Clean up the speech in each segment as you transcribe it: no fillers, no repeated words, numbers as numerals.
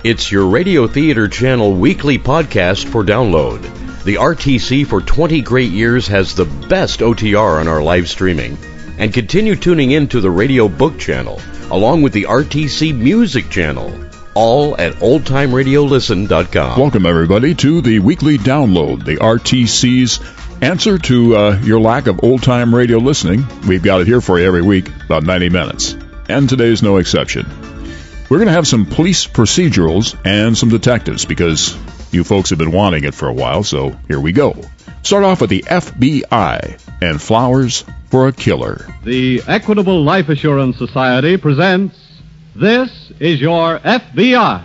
It's your Radio Theater Channel weekly podcast for download. The RTC for 20 great years has the best OTR on our live streaming. And continue tuning in to the Radio Book Channel, along with the RTC Music Channel, all at oldtimeradiolisten.com. Welcome, everybody, to the weekly download, the RTC's answer to your lack of old-time radio listening. We've got it here for you every week, about 90 minutes. And today's no exception. We're going to have some police procedurals and some detectives because you folks have been wanting it for a while, so here we go. Start off with the FBI and Flowers for a Killer. The Equitable Life Assurance Society presents This Is Your FBI.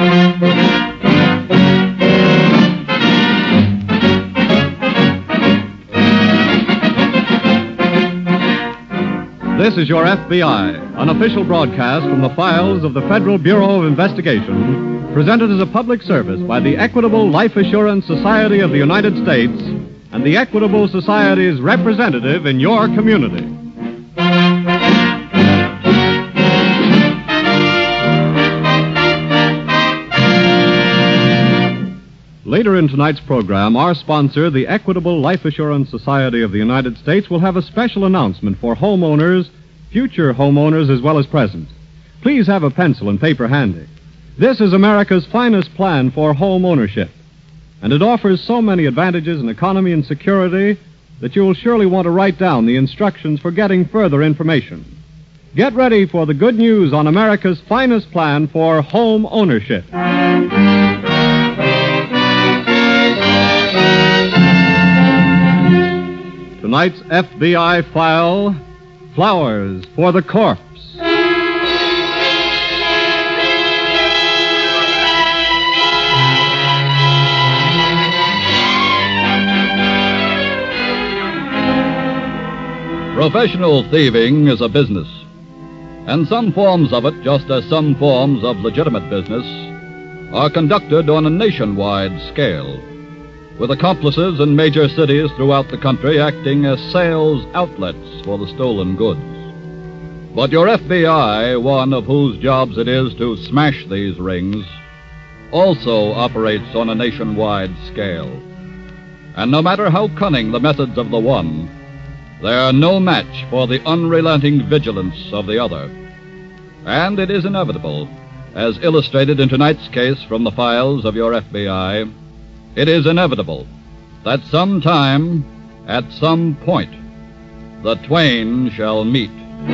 This is Your FBI, an official broadcast from the files of the Federal Bureau of Investigation, presented as a public service by the Equitable Life Assurance Society of the United States and the Equitable Society's representative in your community. Later in tonight's program, our sponsor, the Equitable Life Assurance Society of the United States, will have a special announcement for homeowners, future homeowners as well as present. Please have a pencil and paper handy. This is America's finest plan for home ownership, and it offers so many advantages in economy and security that you will surely want to write down the instructions for getting further information. Get ready for the good news on America's finest plan for home ownership. Tonight's FBI file, Flowers for the Corpse. Professional thieving is a business, and some forms of it, just as some forms of legitimate business, are conducted on a nationwide scale, with accomplices in major cities throughout the country acting as sales outlets for the stolen goods. But your FBI, one of whose jobs it is to smash these rings, also operates on a nationwide scale. And no matter how cunning the methods of the one, they are no match for the unrelenting vigilance of the other. And it is inevitable, as illustrated in tonight's case from the files of your FBI, it is inevitable that sometime, at some point, the twain shall meet.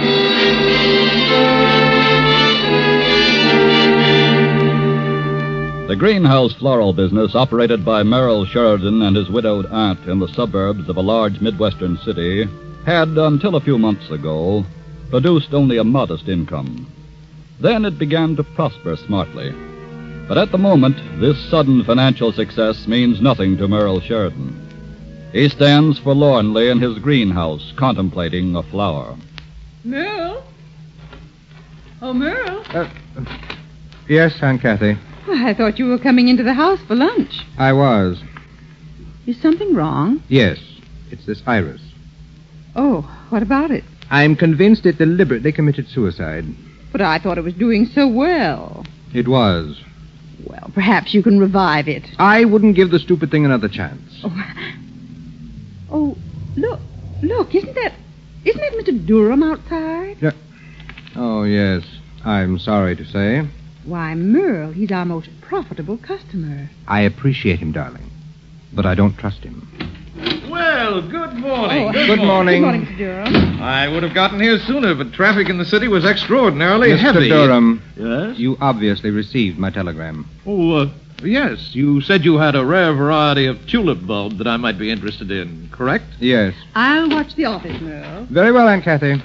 The greenhouse floral business operated by Merrill Sheridan and his widowed aunt in the suburbs of a large Midwestern city had, until a few months ago, produced only a modest income. Then it began to prosper smartly. But at the moment, this sudden financial success means nothing to Merrill Sheridan. He stands forlornly in his greenhouse, contemplating a flower. Merrill? Oh, Merrill? Yes, Aunt Kathy. I thought you were coming into the house for lunch. I was. Is something wrong? Yes, it's this iris. Oh, what about it? I'm convinced it deliberately committed suicide. But I thought it was doing so well. It was. Well, perhaps you can revive it. I wouldn't give the stupid thing another chance. Oh, look, isn't that Mr. Durham outside? Yeah. Oh, yes. I'm sorry to say. Why, Merle, he's our most profitable customer. I appreciate him, darling, but I don't trust him. Well, good morning. Oh, good morning. Good morning, Mr. Durham. I would have gotten here sooner, but traffic in the city was extraordinarily Mr. heavy. Durham. Yes? You obviously received my telegram. Oh, yes. You said you had a rare variety of tulip bulb that I might be interested in, correct? Yes. I'll watch the office, Merle. Very well, Aunt Kathy.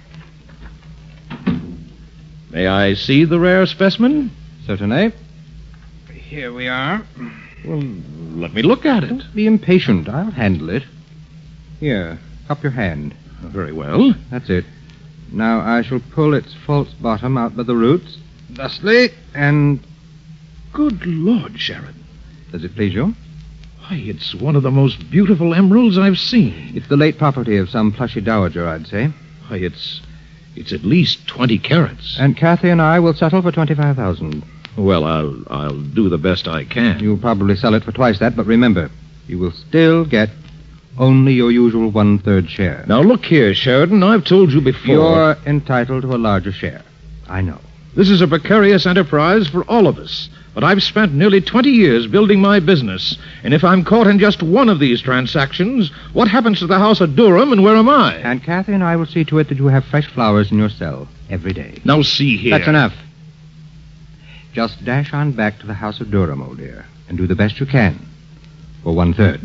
May I see the rare specimen? Certainly. Here we are. Well, let me look at it. Don't be impatient. I'll handle it. Here, cup your hand. Very well. That's it. Now I shall pull its false bottom out by the roots, thusly, and... Good Lord, Sharon. Does it please you? Why, it's one of the most beautiful emeralds I've seen. It's the late property of some plushy dowager, I'd say. Why, it's at least 20 carats. And Kathy and I will settle for $25,000. Well, I'll do the best I can. You'll probably sell it for twice that, but remember, you will still get only your usual 1/3 share. Now, look here, Sheridan. I've told you before. You're entitled to a larger share. I know. This is a precarious enterprise for all of us. But I've spent nearly 20 years building my business. And if I'm caught in just one of these transactions, what happens to the house of Durham and where am I? And Kathy and I will see to it that you have fresh flowers in your cell every day. Now, see here. That's enough. Just dash on back to the house of Durham, old dear, and do the best you can for 1/3.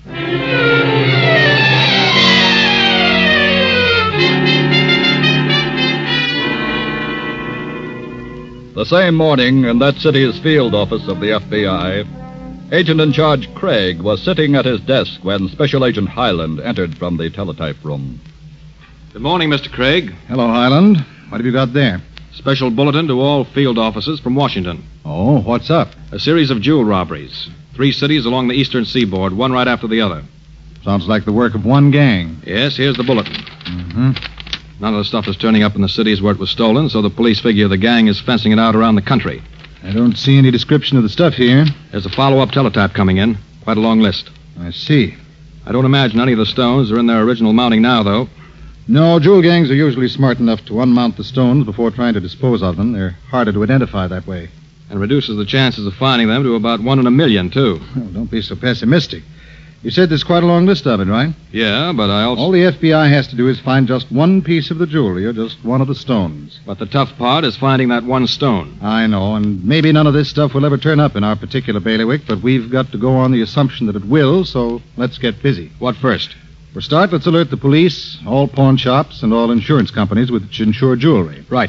The same morning, in that city's field office of the FBI, Agent in Charge Craig was sitting at his desk when Special Agent Highland entered from the teletype room. Good morning, Mr. Craig. Hello, Highland. What have you got there? Special bulletin to all field offices from Washington. Oh, what's up? A series of jewel robberies. 3 cities along the eastern seaboard, one right after the other. Sounds like the work of one gang. Yes, here's the bulletin. Mm-hmm. None of the stuff is turning up in the cities where it was stolen, so the police figure the gang is fencing it out around the country. I don't see any description of the stuff here. There's a follow-up teletype coming in. Quite a long list. I see. I don't imagine any of the stones are in their original mounting now, though. No, jewel gangs are usually smart enough to unmount the stones before trying to dispose of them. They're harder to identify that way. And reduces the chances of finding them to about 1 in a million, too. Oh, don't be so pessimistic. You said there's quite a long list of it, right? Yeah, but I also... All the FBI has to do is find just one piece of the jewelry or just one of the stones. But the tough part is finding that one stone. I know, and maybe none of this stuff will ever turn up in our particular bailiwick, but we've got to go on the assumption that it will, so let's get busy. What first? For a start, let's alert the police, all pawn shops, and all insurance companies which insure jewelry. Right.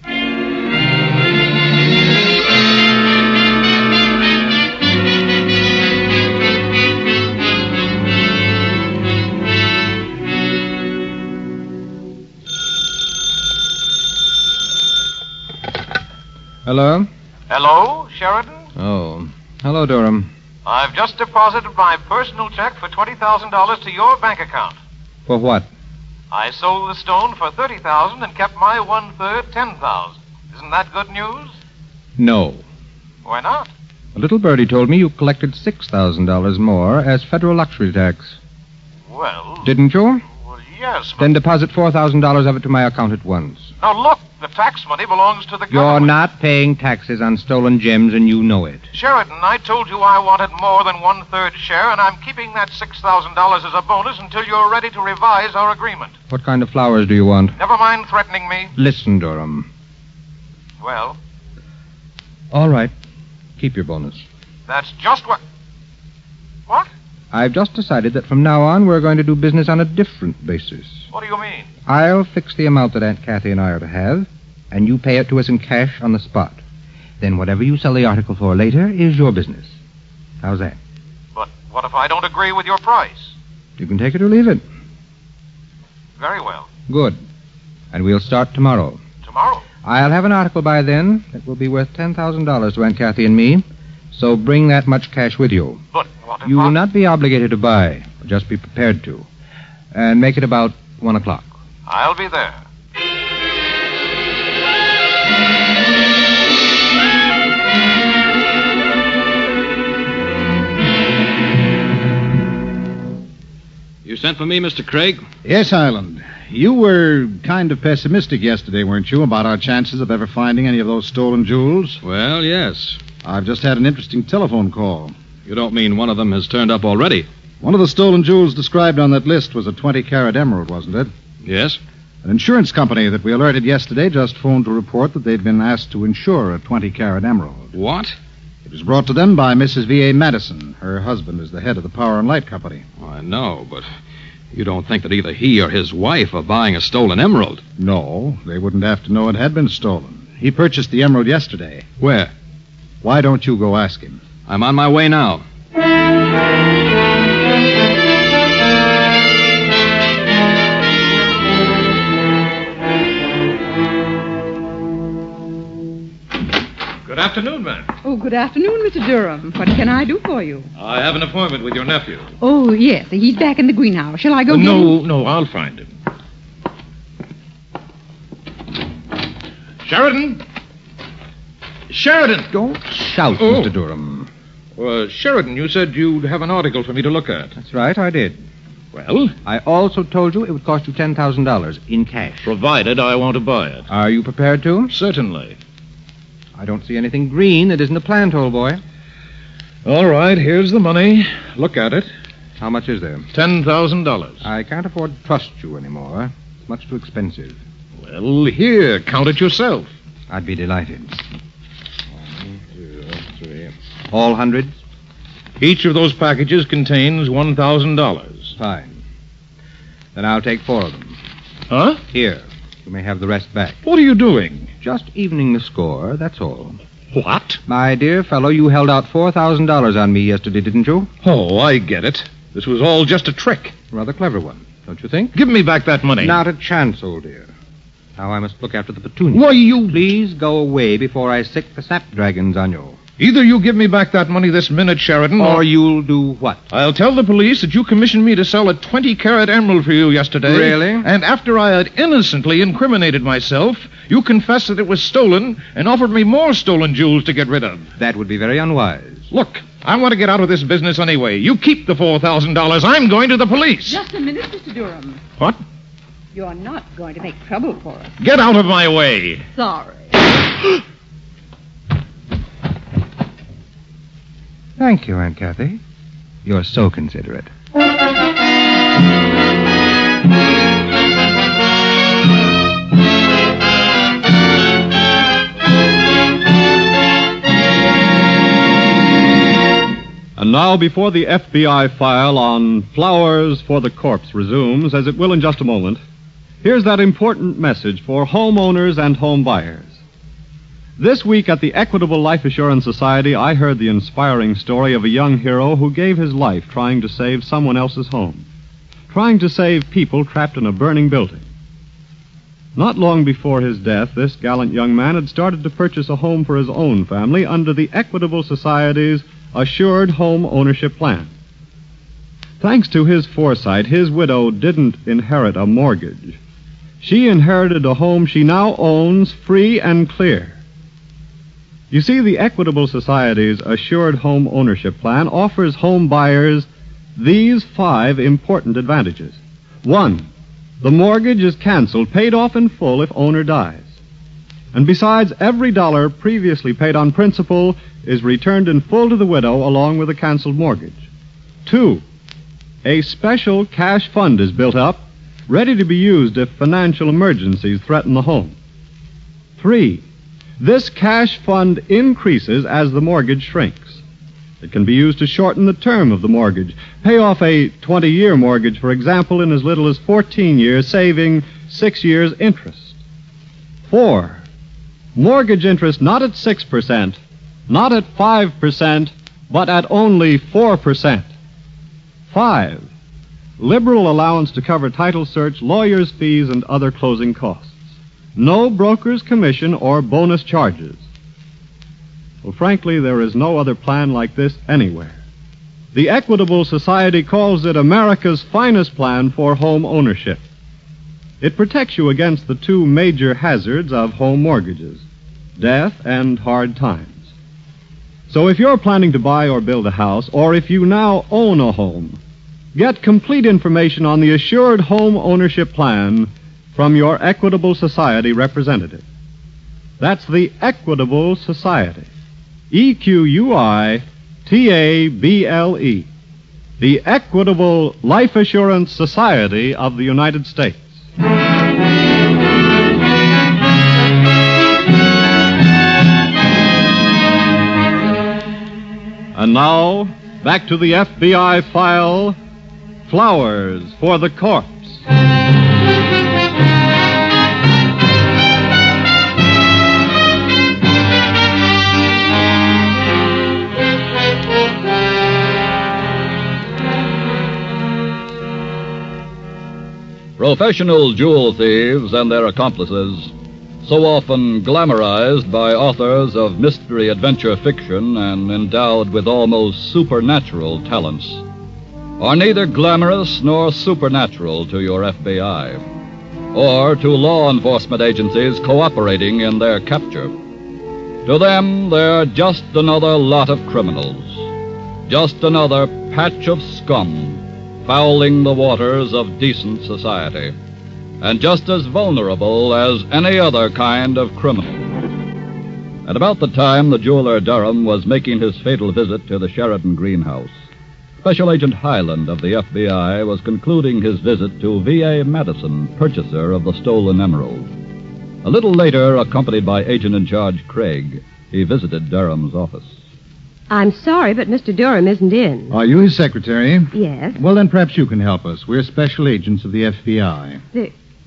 Hello? Hello, Sheridan? Oh. Hello, Durham. I've just deposited my personal check for $20,000 to your bank account. For what? I sold the stone for $30,000 and kept my 1/3, $10,000. Isn't that good news? No. Why not? A little birdie told me you collected $6,000 more as federal luxury tax. Well... Didn't you? Well, yes, but... Then deposit $4,000 of it to my account at once. Now, look, the tax money belongs to the You're government. not paying taxes on stolen gems, and you know it. Sheridan, I told you I wanted more than 1/3 share, and I'm keeping that $6,000 as a bonus until you're ready to revise our agreement. What kind of flowers do you want? Never mind threatening me. Listen, Durham. Well, All right. Keep your bonus. that's just what... What? I've just decided that from now on we're going to do business on a different basis. What do you mean? I'll fix the amount that Aunt Kathy and I are to have, and you pay it to us in cash on the spot. Then whatever you sell the article for later is your business. How's that? But what if I don't agree with your price? You can take it or leave it. Very well. Good. And we'll start tomorrow. Tomorrow? I'll have an article by then that will be worth $10,000 to Aunt Kathy and me, so bring that much cash with you. But what if You will not be obligated to buy, just be prepared to. And make it about 1 o'clock. I'll be there. You sent for me, Mr. Craig? Yes, Highland. You were kind of pessimistic yesterday, weren't you, about our chances of ever finding any of those stolen jewels? Well, yes. I've just had an interesting telephone call. You don't mean one of them has turned up already? One of the stolen jewels described on that list was a 20-carat emerald, wasn't it? Yes. An insurance company that we alerted yesterday just phoned to report that they'd been asked to insure a 20-carat emerald. What? It was brought to them by Mrs. V.A. Madison. Her husband is the head of the Power and Light Company. Oh, I know, but you don't think that either he or his wife are buying a stolen emerald? No, they wouldn't have to know it had been stolen. He purchased the emerald yesterday. Where? Why don't you go ask him? I'm on my way now. Good afternoon, ma'am. Oh, good afternoon, Mr. Durham. What can I do for you? I have an appointment with your nephew. Oh, yes. He's back in the greenhouse. Shall I go get him? No, I'll find him. Sheridan! Don't shout, Oh. Mr. Durham. Sheridan, you said you'd have an article for me to look at. That's right, I did. Well? I also told you it would cost you $10,000 in cash. Provided I want to buy it. Are you prepared to? Certainly. I don't see anything green that isn't a plant, old boy. All right, here's the money. Look at it. How much is there? $10,000. I can't afford to trust you anymore. It's much too expensive. Well, here, count it yourself. I'd be delighted. 1, 2, 3. All hundreds? Each of those packages contains $1,000. Fine. Then I'll take 4 of them. Huh? Here. You may have the rest back. What are you doing? Just evening the score, that's all. What? My dear fellow, you held out $4,000 on me yesterday, didn't you? Oh, I get it. This was all just a trick. Rather clever one, don't you think? Give me back that money. Not a chance, old dear. Now I must look after the petunia. Why, you... Please go away before I sick the snapdragons on you. Either you give me back that money this minute, Sheridan, Or you'll do what? I'll tell the police that you commissioned me to sell a 20-carat emerald for you yesterday. Really? And after I had innocently incriminated myself, you confessed that it was stolen and offered me more stolen jewels to get rid of. That would be very unwise. Look, I want to get out of this business anyway. You keep the $4,000. I'm going to the police. Just a minute, Mr. Durham. What? You're not going to make trouble for us. Get out of my way. Sorry. Thank you, Aunt Kathy. You're so considerate. And now, before the FBI file on Flowers for the Corpse resumes, as it will in just a moment, here's that important message for homeowners and home buyers. This week at the Equitable Life Assurance Society, I heard the inspiring story of a young hero who gave his life trying to save someone else's home, trying to save people trapped in a burning building. Not long before his death, this gallant young man had started to purchase a home for his own family under the Equitable Society's Assured Home Ownership Plan. Thanks to his foresight, his widow didn't inherit a mortgage. She inherited a home she now owns free and clear. You see, the Equitable Society's Assured Home Ownership Plan offers home buyers these 5 important advantages. 1, the mortgage is canceled, paid off in full if owner dies. And besides, every dollar previously paid on principal is returned in full to the widow along with a canceled mortgage. 2, a special cash fund is built up, ready to be used if financial emergencies threaten the home. 3, this cash fund increases as the mortgage shrinks. It can be used to shorten the term of the mortgage. Pay off a 20-year mortgage, for example, in as little as 14 years, saving 6 years' interest. 4, mortgage interest not at 6%, not at 5%, but at only 4%. 5, liberal allowance to cover title search, lawyer's fees, and other closing costs. No broker's commission or bonus charges. Well, frankly, there is no other plan like this anywhere. The Equitable Society calls it America's finest plan for home ownership. It protects you against the 2 major hazards of home mortgages, death and hard times. So if you're planning to buy or build a house, or if you now own a home, get complete information on the Assured Home Ownership Plan from your Equitable Society representative. That's the Equitable Society. EQUITABLE. The Equitable Life Assurance Society of the United States. And now, back to the FBI file, Flowers for the Corpse. Professional jewel thieves and their accomplices, so often glamorized by authors of mystery adventure fiction and endowed with almost supernatural talents, are neither glamorous nor supernatural to your FBI, or to law enforcement agencies cooperating in their capture. To them, they're just another lot of criminals, just another patch of scum fouling the waters of decent society, and just as vulnerable as any other kind of criminal. At about the time the jeweler Durham was making his fatal visit to the Sheridan greenhouse, Special Agent Highland of the FBI was concluding his visit to V.A. Madison, purchaser of the stolen emerald. A little later, accompanied by Agent in Charge Craig, he visited Durham's office. I'm sorry, but Mr. Durham isn't in. Are you his secretary? Yes. Well, then perhaps you can help us. We're special agents of the FBI. The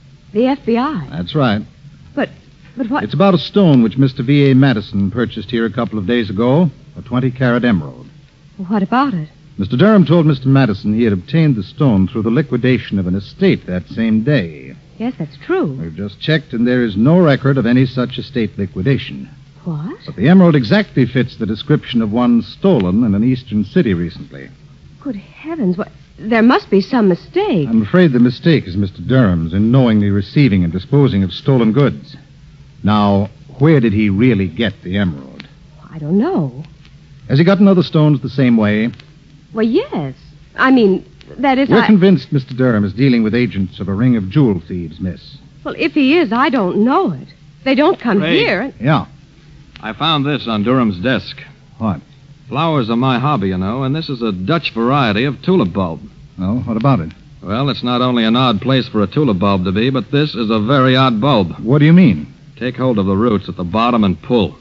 FBI? That's right. But what... It's about a stone which Mr. V.A. Madison purchased here a couple of days ago, a 20-carat emerald. What about it? Mr. Durham told Mr. Madison he had obtained the stone through the liquidation of an estate that same day. Yes, that's true. We've just checked, and there is no record of any such estate liquidation. What? But the emerald exactly fits the description of one stolen in an eastern city recently. Good heavens, what... There must be some mistake. I'm afraid the mistake is Mr. Durham's in knowingly receiving and disposing of stolen goods. Now, where did he really get the emerald? I don't know. Has he gotten other stones the same way? Well, yes. I mean, that is... We're convinced Mr. Durham is dealing with agents of a ring of jewel thieves, miss. Well, if he is, I don't know it. They don't come Ray. here. Yeah. I found this on Durham's desk. What? Flowers are my hobby, you know, and this is a Dutch variety of tulip bulb. Oh, what about it? Well, it's not only an odd place for a tulip bulb to be, but this is a very odd bulb. What do you mean? Take hold of the roots at the bottom and pull.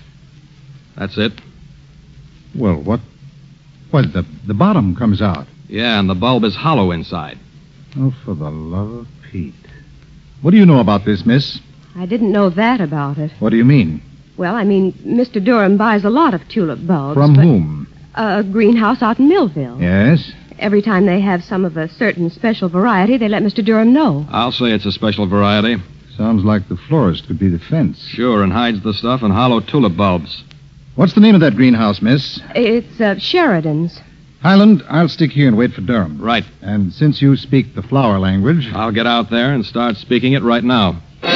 That's it. Well, what? What, the bottom comes out? Yeah, and the bulb is hollow inside. Oh, for the love of Pete. What do you know about this, miss? I didn't know that about it. What do you mean? Well, I mean, Mr. Durham buys a lot of tulip bulbs. From whom? A greenhouse out in Millville. Yes? Every time they have some of a certain special variety, they let Mr. Durham know. I'll say it's a special variety. Sounds like the florist could be the fence. Sure, and hides the stuff in hollow tulip bulbs. What's the name of that greenhouse, miss? It's Sheridan's. Highland, I'll stick here and wait for Durham. Right. And since you speak the flower language... I'll get out there and start speaking it right now.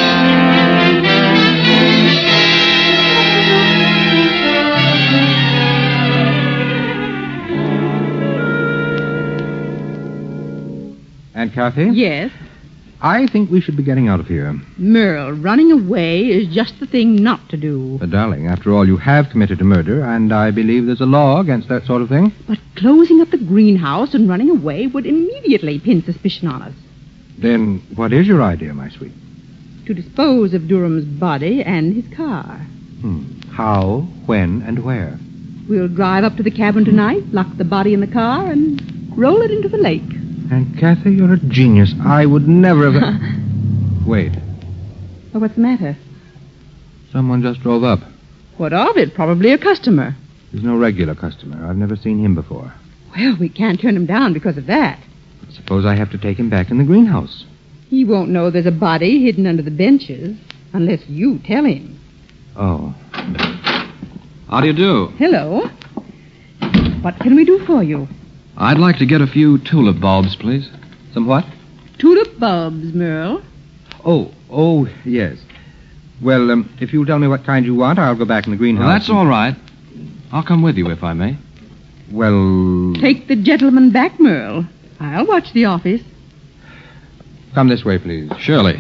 Aunt Kathy? Yes? I think we should be getting out of here. Merle, running away is just the thing not to do. But, darling, after all, you have committed a murder, and I believe there's a law against that sort of thing. But closing up the greenhouse and running away would immediately pin suspicion on us. Then what is your idea, my sweet? To dispose of Durham's body and his car. How, when, and where? We'll drive up to the cabin tonight, lock the body in the car, and roll it into the lake. Aunt Kathy, you're a genius. I would never have... Wait. Well, what's the matter? Someone just drove up. What of it? Probably a customer. He's no regular customer. I've never seen him before. Well, we can't turn him down because of that. Suppose I have to take him back in the greenhouse. He won't know there's a body hidden under the benches unless you tell him. Oh. How do you do? Hello. What can we do for you? I'd like to get a few tulip bulbs, please. Some what? Tulip bulbs, Merle. Oh, yes. Well, if you'll tell me what kind you want, I'll go back in the greenhouse. Well, that's all right. I'll come with you, if I may. Well... Take the gentleman back, Merle. I'll watch the office. Come this way, please. Surely.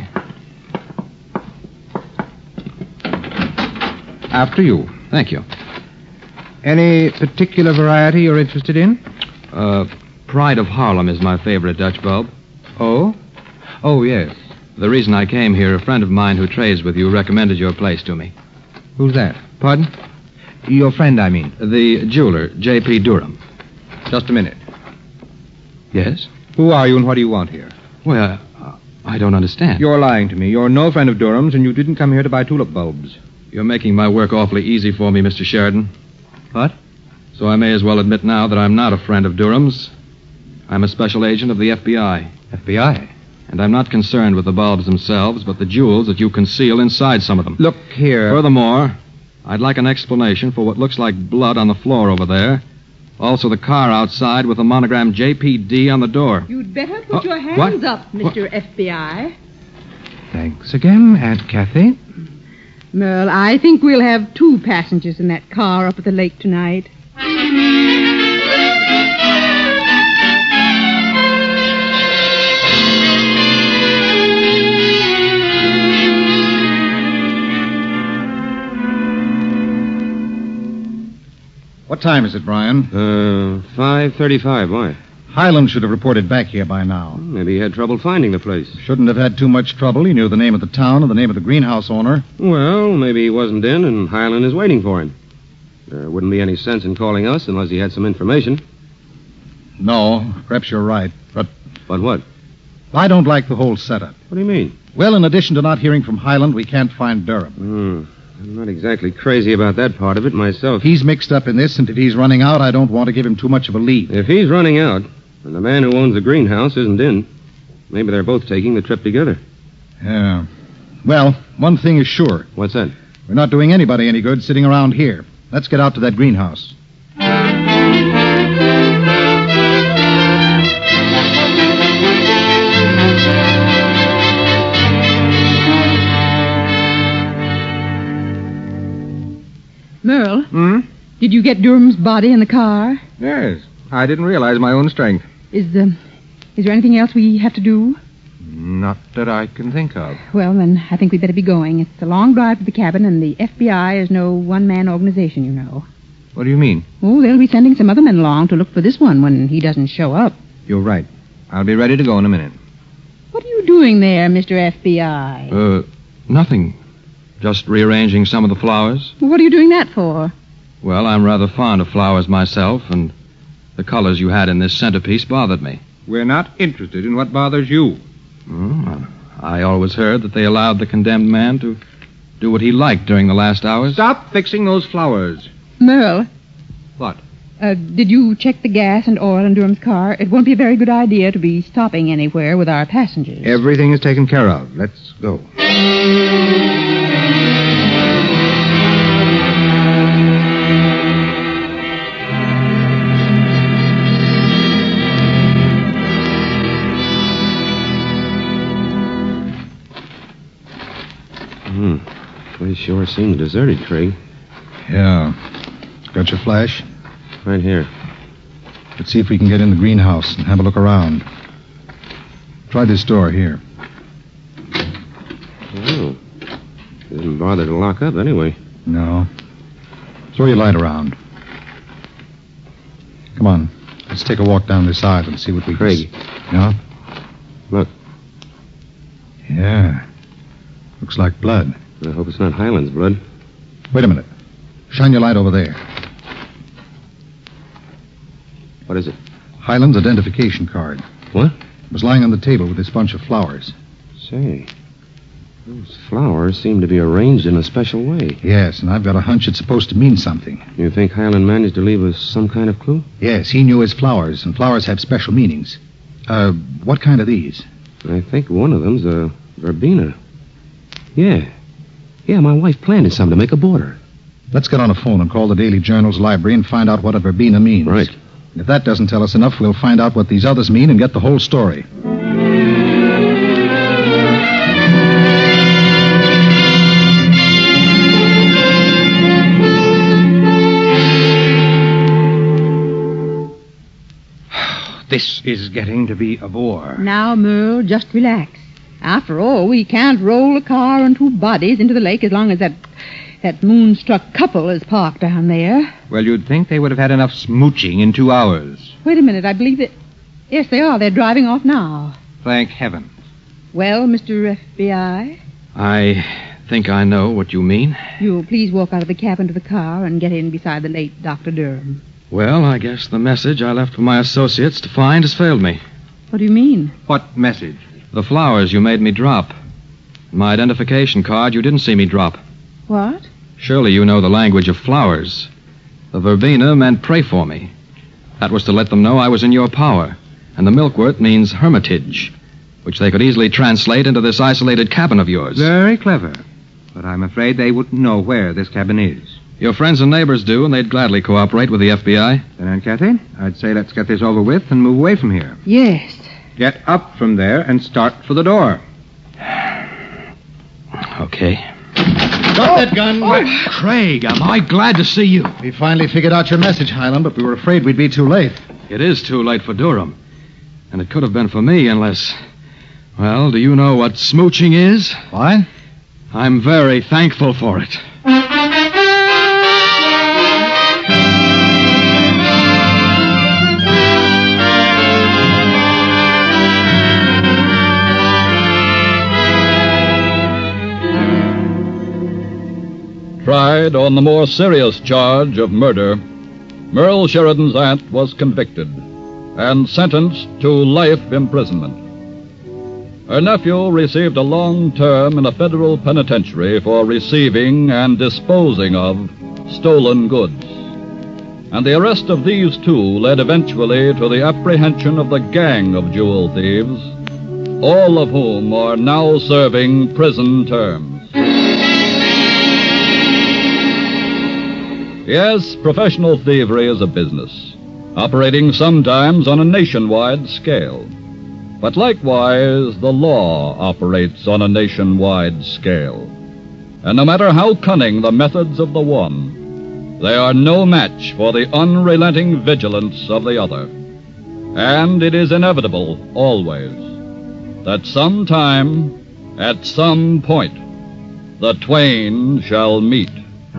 After you. Thank you. Any particular variety you're interested in? Pride of Harlem is my favorite Dutch bulb. Oh? Oh, yes. The reason I came here, a friend of mine who trades with you recommended your place to me. Who's that? Pardon? Your friend, I mean. The jeweler, J.P. Durham. Just a minute. Yes? Who are you and what do you want here? Well, I don't understand. You're lying to me. You're no friend of Durham's, and you didn't come here to buy tulip bulbs. You're making my work awfully easy for me, Mr. Sheridan. What? So I may as well admit now that I'm not a friend of Durham's. I'm a special agent of the FBI. FBI? And I'm not concerned with the bulbs themselves, but the jewels that you conceal inside some of them. Look here. Furthermore, I'd like an explanation for what looks like blood on the floor over there. Also the car outside with the monogram JPD on the door. You'd better put your hands up, Mr. FBI. Thanks again, Aunt Kathy. Merle, I think we'll have 2 passengers in that car up at the lake tonight. What time is it, Brian? 5:35. Why? Highland should have reported back here by now. Maybe he had trouble finding the place. Shouldn't have had too much trouble. He knew the name of the town and the name of the greenhouse owner. Well, maybe he wasn't in and Highland is waiting for him. There wouldn't be any sense in calling us unless he had some information. No, perhaps you're right. But what? I don't like the whole setup. What do you mean? Well, in addition to not hearing from Highland, we can't find Durham. I'm not exactly crazy about that part of it myself. He's mixed up in this, and if he's running out, I don't want to give him too much of a lead. If he's running out, and the man who owns the greenhouse isn't in, maybe they're both taking the trip together. Yeah. Well, one thing is sure. What's that? We're not doing anybody any good sitting around here. Let's get out to that greenhouse. Merle? Did you get Durham's body in the car? Yes. I didn't realize my own strength. Is there anything else we have to do? Not that I can think of. Well, then I think we'd better be going. It's a long drive to the cabin, and the FBI is no one-man organization, you know. What do you mean? Oh, they'll be sending some other men along to look for this one when he doesn't show up. You're right. I'll be ready to go in a minute. What are you doing there, Mr. FBI? Nothing. Just rearranging some of the flowers. What are you doing that for? Well, I'm rather fond of flowers myself, and the colors you had in this centerpiece bothered me. We're not interested in what bothers you. I always heard that they allowed the condemned man to do what he liked during the last hours. Stop fixing those flowers. Merle. What? Did you check the gas and oil in Durham's car? It won't be a very good idea to be stopping anywhere with our passengers. Everything is taken care of. Let's go. Place sure seems deserted, Craig. Yeah. Got your flash? Right here. Let's see if we can get in the greenhouse and have a look around. Try this door here. Oh. Didn't bother to lock up anyway. No. Throw your light around. Come on. Let's take a walk down this aisle and see what we Craig. Yeah? Look. Yeah. Looks like blood. I hope it's not Highland's blood. Wait a minute. Shine your light over there. What is it? Highland's identification card. What? It was lying on the table with this bunch of flowers. Say, those flowers seem to be arranged in a special way. Yes, and I've got a hunch it's supposed to mean something. You think Highland managed to leave us some kind of clue? Yes, he knew his flowers, and flowers have special meanings. What kind are these? I think one of them's a verbena. Yeah, my wife planted some to make a border. Let's get on a phone and call the Daily Journal's library and find out what a verbena means. Right. If that doesn't tell us enough, we'll find out what these others mean and get the whole story. This is getting to be a bore. Now, Merle, just relax. After all, we can't roll a car and 2 bodies into the lake as long as that moonstruck couple is parked down there. Well, you'd think they would have had enough smooching in 2 hours. Wait a minute, I believe that... Yes, they are. They're driving off now. Thank heaven. Well, Mr. FBI? I think I know what you mean. You'll please walk out of the cabin to the car and get in beside the late Dr. Durham. Well, I guess the message I left for my associates to find has failed me. What do you mean? What message? The flowers you made me drop. My identification card you didn't see me drop. What? Surely you know the language of flowers. The verbena meant pray for me. That was to let them know I was in your power. And the milkwort means hermitage, which they could easily translate into this isolated cabin of yours. Very clever. But I'm afraid they wouldn't know where this cabin is. Your friends and neighbors do, and they'd gladly cooperate with the FBI. Then, Aunt Kathy, I'd say let's get this over with and move away from here. Yes. Get up from there and start for the door. Okay. Drop that gun. Craig, am I glad to see you. We finally figured out your message, Highland, but we were afraid we'd be too late. It is too late for Durham. And it could have been for me unless... Well, do you know what smooching is? Why? I'm very thankful for it. Tried on the more serious charge of murder, Merle Sheridan's aunt was convicted and sentenced to life imprisonment. Her nephew received a long term in a federal penitentiary for receiving and disposing of stolen goods. And the arrest of these two led eventually to the apprehension of the gang of jewel thieves, all of whom are now serving prison terms. Yes, professional thievery is a business, operating sometimes on a nationwide scale. But likewise, the law operates on a nationwide scale. And no matter how cunning the methods of the one, they are no match for the unrelenting vigilance of the other. And it is inevitable, always, that sometime, at some point, the twain shall meet.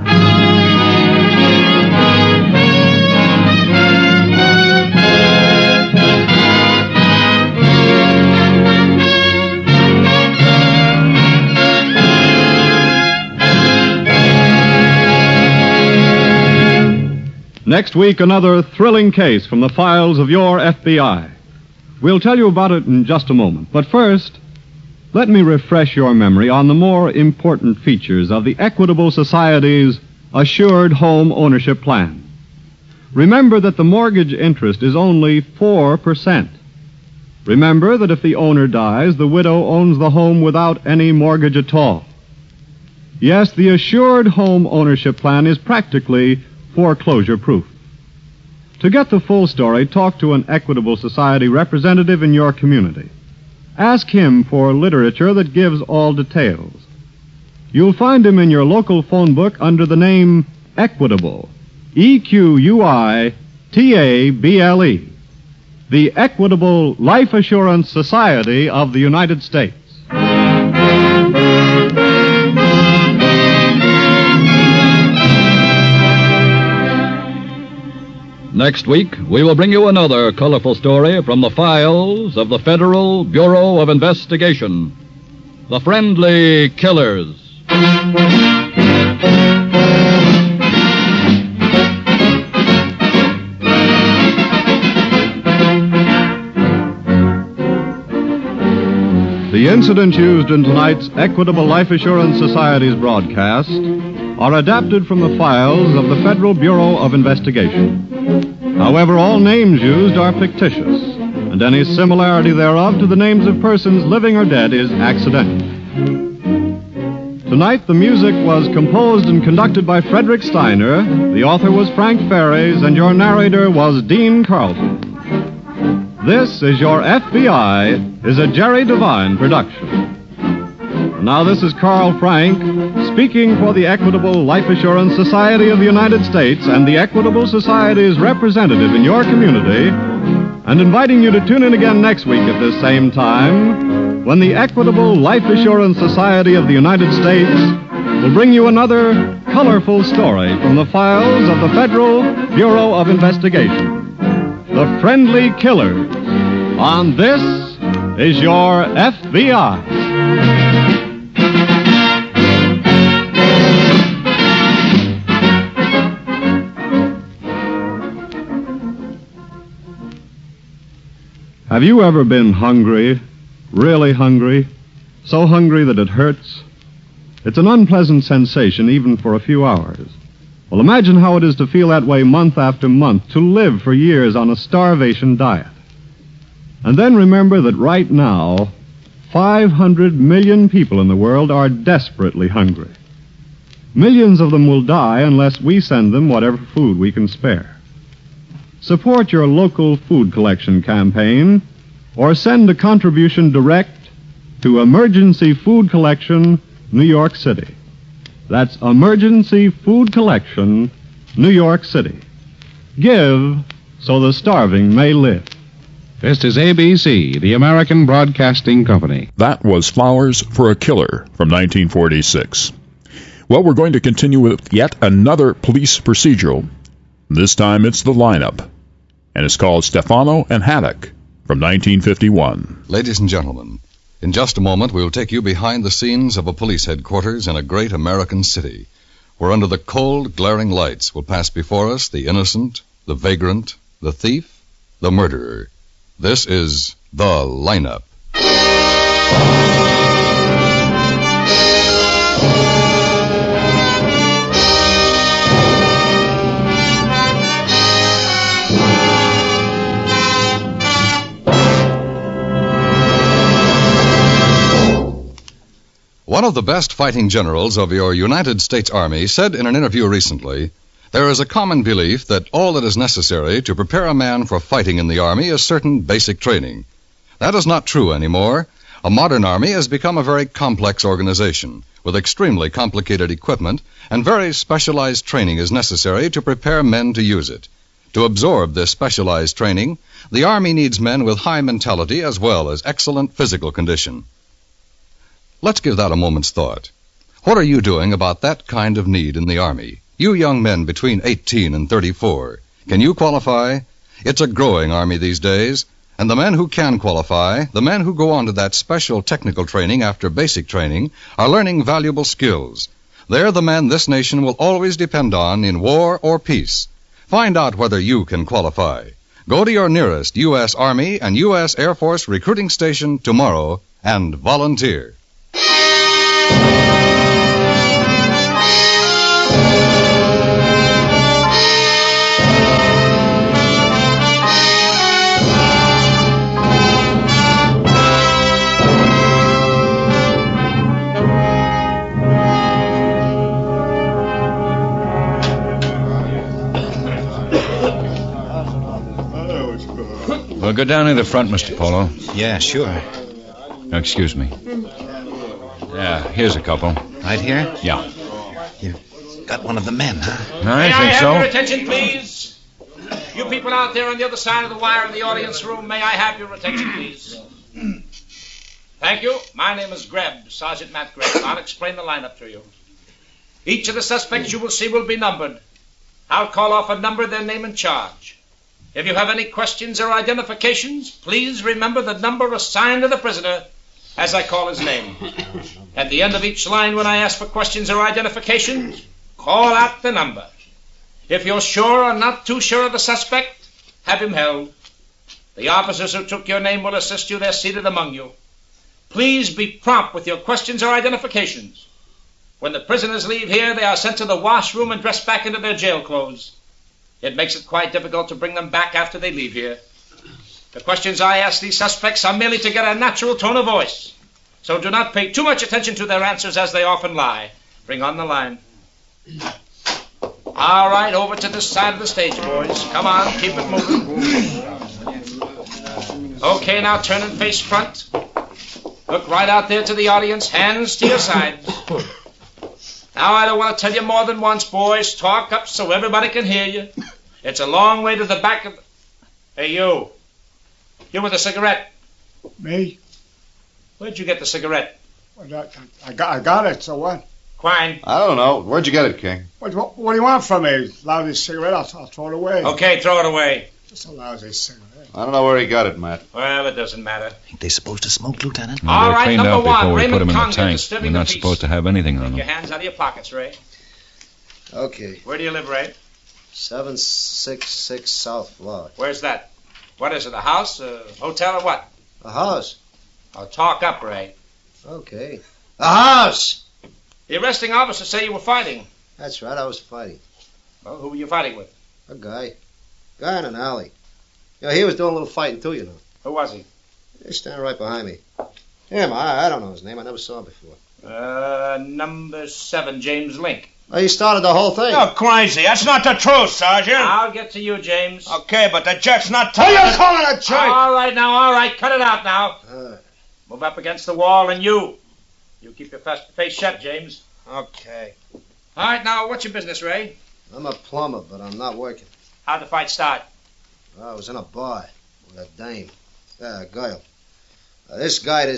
Next week, another thrilling case from the files of your FBI. We'll tell you about it in just a moment. But first, let me refresh your memory on the more important features of the Equitable Society's Assured Home Ownership Plan. Remember that the mortgage interest is only 4%. Remember that if the owner dies, the widow owns the home without any mortgage at all. Yes, the Assured Home Ownership Plan is practically foreclosure-proof. To get the full story, talk to an Equitable Society representative in your community. Ask him for literature that gives all details. You'll find him in your local phone book under the name Equitable, EQUITABLE, the Equitable Life Assurance Society of the United States. Next week, we will bring you another colorful story from the files of the Federal Bureau of Investigation, The Friendly Killers. The incidents used in tonight's Equitable Life Assurance Society's broadcast are adapted from the files of the Federal Bureau of Investigation. However, all names used are fictitious, and any similarity thereof to the names of persons living or dead is accidental. Tonight, the music was composed and conducted by Frederick Steiner, the author was Frank Ferries, and your narrator was Dean Carlton. This is Your FBI is a Jerry Devine production. Now, this is Carl Frank speaking for the Equitable Life Assurance Society of the United States and the Equitable Society's representative in your community, and inviting you to tune in again next week at this same time when the Equitable Life Assurance Society of the United States will bring you another colorful story from the files of the Federal Bureau of Investigation, The Friendly Killers, on This is Your FBI. Have you ever been hungry, really hungry, so hungry that it hurts? It's an unpleasant sensation even for a few hours. Well, imagine how it is to feel that way month after month, to live for years on a starvation diet. And then remember that right now, 500 million people in the world are desperately hungry. Millions of them will die unless we send them whatever food we can spare. Support your local food collection campaign or send a contribution direct to Emergency Food Collection, New York City. That's Emergency Food Collection, New York City. Give so the starving may live. This is ABC, the American Broadcasting Company. That was Flowers for a Killer from 1946. Well, we're going to continue with yet another police procedural. This time it's The Lineup, and it's called Stefano and Haddock from 1951. Ladies and gentlemen, in just a moment we'll take you behind the scenes of a police headquarters in a great American city, where under the cold, glaring lights will pass before us the innocent, the vagrant, the thief, the murderer. This is The Lineup. One of the best fighting generals of your United States Army said in an interview recently, "There is a common belief that all that is necessary to prepare a man for fighting in the Army is certain basic training. That is not true anymore. A modern Army has become a very complex organization, with extremely complicated equipment, and very specialized training is necessary to prepare men to use it. To absorb this specialized training, the Army needs men with high mentality as well as excellent physical condition." Let's give that a moment's thought. What are you doing about that kind of need in the Army? You young men between 18 and 34, can you qualify? It's a growing Army these days, and the men who can qualify, the men who go on to that special technical training after basic training, are learning valuable skills. They're the men this nation will always depend on in war or peace. Find out whether you can qualify. Go to your nearest U.S. Army and U.S. Air Force recruiting station tomorrow and volunteer. Well, go down to the front, Mr. Polo. Yeah, sure. Excuse me. Yeah, here's a couple. Right here? Yeah. You got one of the men, huh? I think so. May I have your attention, please? You people out there on the other side of the wire in the audience room, may I have your attention, please? Thank you. My name is Greb, Sergeant Matt Greb. I'll explain the lineup to you. Each of the suspects you will see will be numbered. I'll call off a number, their name and charge. If you have any questions or identifications, please remember the number assigned to the prisoner as I call his name. At the end of each line, when I ask for questions or identifications, call out the number. If you're sure or not too sure of the suspect, have him held. The officers who took your name will assist you. They're seated among you. Please be prompt with your questions or identifications. When the prisoners leave here, they are sent to the washroom and dressed back into their jail clothes. It makes it quite difficult to bring them back after they leave here. The questions I ask these suspects are merely to get a natural tone of voice. So do not pay too much attention to their answers, as they often lie. Bring on the line. All right, over to this side of the stage, boys. Come on, keep it moving. Okay, now turn and face front. Look right out there to the audience, hands to your sides. Now, I don't want to tell you more than once, boys. Talk up so everybody can hear you. It's a long way to the back of... Hey, you. You with a cigarette. Me? Where'd you get the cigarette? Well, I got it, so what? Quine. I don't know. Where'd you get it, King? What do you want from me? Lousy cigarette? I'll throw it away. Okay, throw it away. Just a lousy cigarette. I don't know where he got it, Matt. Well, it doesn't matter. Ain't they supposed to smoke, Lieutenant? Well, All they're right, cleaned number out before one, we put Raymond them in the Conga, tank. We're disturbing not the peace. supposed to have anything on Take them. your hands out of your pockets, Ray. Okay. Where do you live, Ray? 766 South Flood. Where's that? What is it, a house, a hotel, or what? A house. Oh, talk up, Ray. Okay. A house! The arresting officers say you were fighting. That's right, I was fighting. Well, who were you fighting with? A guy. Guy in an alley. You know, he was doing a little fighting too, you know. Who was he? He's standing right behind me. Him, I don't know his name. I never saw him before. Number 7, James Link. Oh, he started the whole thing. You're crazy. That's not the truth, Sergeant. I'll get to you, James. Okay, but the jerk's not Who telling you calling a jerk? All right. Cut it out now. Move up against the wall, and you. You keep your face shut, James. Okay. All right, now, what's your business, Ray? I'm a plumber, but I'm not working. How'd the fight start? I was in a bar with a dame. A girl. This guy,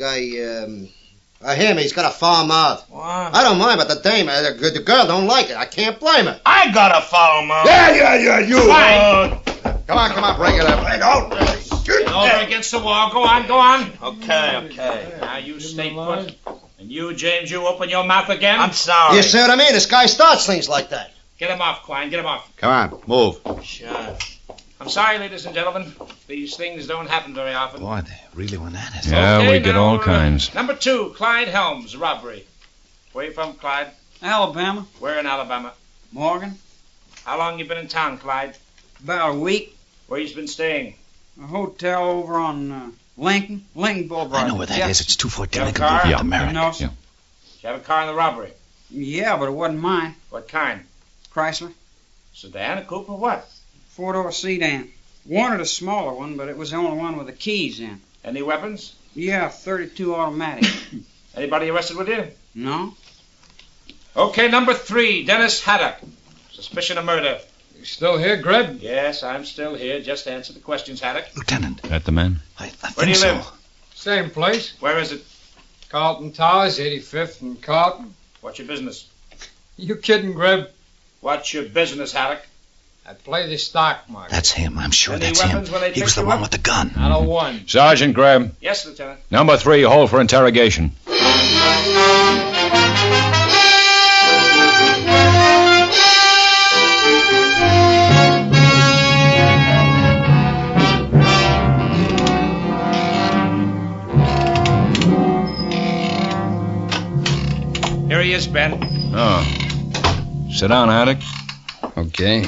him, he's got a foul mouth. What? I don't mind, but the dame, the girl don't like it. I can't blame her. I got a foul mouth. Yeah, you. Fine. Come on, break it up. Over against the wall. Go on. Okay. Now, you stay put. And you, James, you open your mouth again? I'm sorry. You see what I mean? This guy starts things like that. Get him off, Klein. Get him off. Come on, move. Sure. I'm sorry, ladies and gentlemen. These things don't happen very often. Boy, they really went at it. Yeah, Okay, we get now, all kinds. Number 2, Clyde Helms, robbery. Where you from, Clyde? Alabama. Where in Alabama? Morgan. How long you been in town, Clyde? About a week. Where you been staying? A hotel over on Lincoln Boulevard. I know where that is. It's 214 Your Lincoln car? Boulevard, the Merrick. No, sir. Did you have a car in the robbery? Yeah, but it wasn't mine. What kind? Chrysler. Sedan, a coupe, or what? 4-door sedan. Wanted a smaller one, but it was the only one with the keys in. Any weapons? Yeah, 32 automatic. Anybody arrested with you? No? Okay, number 3, Dennis Haddock. Suspicion of murder. You still here, Greb? Yes, I'm still here. Just answer the questions, Haddock. Lieutenant. That the man? I Where do you live? Same place. Where is it? Carlton Towers, 85th and Carlton. What's your business? You kidding, Greb? What's your business, Haddock? I play the stock market. That's him. I'm sure Any that's him. weapons when they He pick was the you one up? with the gun. Not a one. Sergeant Graham. Yes, Lieutenant. Number 3, hold for interrogation. Here he is, Ben. Oh. Sit down, Haddock. Okay.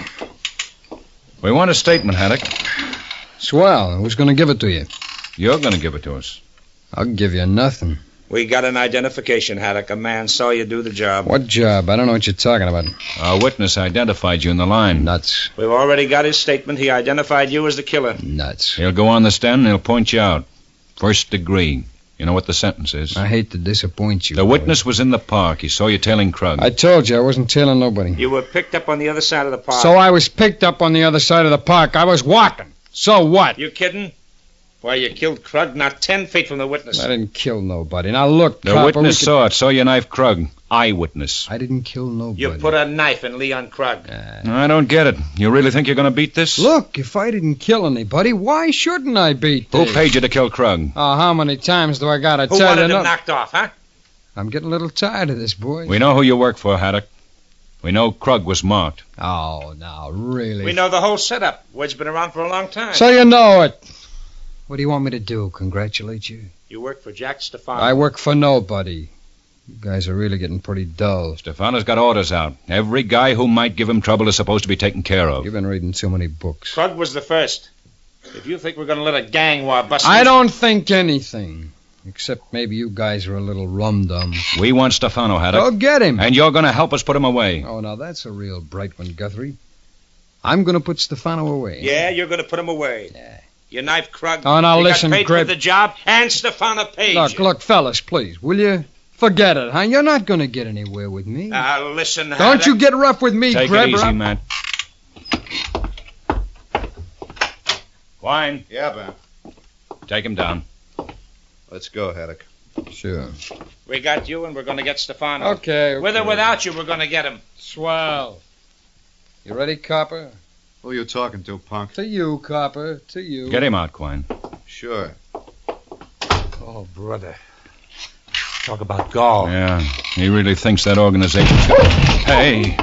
We want a statement, Haddock. Swell. Who's going to give it to you? You're going to give it to us. I'll give you nothing. We got an identification, Haddock. A man saw you do the job. What job? I don't know what you're talking about. Our witness identified you in the line. Nuts. We've already got his statement. He identified you as the killer. Nuts. He'll go on the stand and he'll point you out. First degree. You know what the sentence is? I hate to disappoint you. The witness was in the park. He saw you tailing Krug. I told you I wasn't tailing nobody. You were picked up on the other side of the park. So I was picked up on the other side of the park. I was walking. So what? You kidding? Why, you killed Krug not 10 feet from the witness. I didn't kill nobody. Now look, The copper, witness saw it. Saw you knife Krug. Eyewitness. I didn't kill nobody. You put a knife in Leon Krug. I don't get it. You really think you're going to beat this? Look, if I didn't kill anybody, why shouldn't I beat Who this? paid you to kill Krug? Oh, how many times do I gotta Who tell wanted you? him knocked off, huh? I'm getting a little tired of this, boy. We know who you work for, Haddock. We know Krug was marked. Oh, now, really? We know the whole setup. Word's been around for a long time. So you know it. What do you want me to do, congratulate you? You work for Jack Stefano. I work for nobody. You guys are really getting pretty dull. Stefano's got orders out. Every guy who might give him trouble is supposed to be taken care of. You've been reading too many books. Krug was the first. If you think we're going to let a gang war bust... I don't think anything. Except maybe you guys are a little rum-dum. We want Stefano, Haddock. Go get him. And you're going to help us put him away. Oh, now that's a real bright one, Guthrie. I'm going to put Stefano away. Yeah, you're going to put him away. Yeah. You knife Krug. Oh, now you listen, got paid Grib. for the job, and Stefano paid you. Look, fellas, please, will you? Forget it, huh? You're not going to get anywhere with me. Now, listen, Don't Haddock. you get rough with me, Take Greb. it easy, Matt. Wine. Yeah, Ben. Take him down. Let's go, Haddock. Sure. We got you, and we're going to get Stefano. Okay. With or without you, we're going to get him. Swell. You ready, Copper? Who are you talking to, punk? To you, Copper. To you. Get him out, Quine. Sure. Oh, brother. Talk about gall. Yeah, he really thinks that organization's... Hey,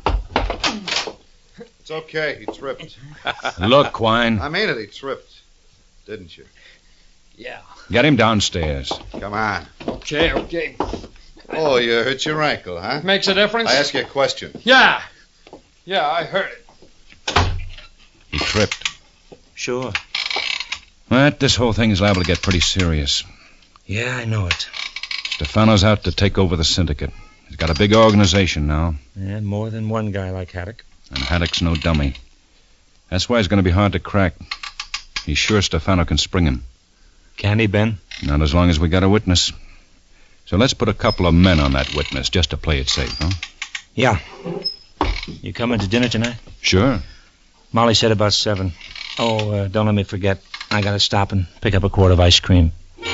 It's okay. He tripped. look, Quine. I mean it. He tripped. Didn't you? Yeah. Get him downstairs. Come on. Okay. Oh, you hurt your ankle, huh? Makes a difference? I ask you a question. Yeah. Yeah, I heard it. He tripped. Sure. But this whole thing is liable to get pretty serious. Yeah, I know it. Stefano's out to take over the syndicate. He's got a big organization now. And more than one guy like Haddock. And Haddock's no dummy. That's why it's going to be hard to crack. He's sure Stefano can spring him. Can he, Ben? Not as long as we got a witness. So let's put a couple of men on that witness just to play it safe, huh? Yeah. You coming to dinner tonight? Sure. Molly said about 7. Oh, don't let me forget. I gotta stop and pick up a quart of ice cream.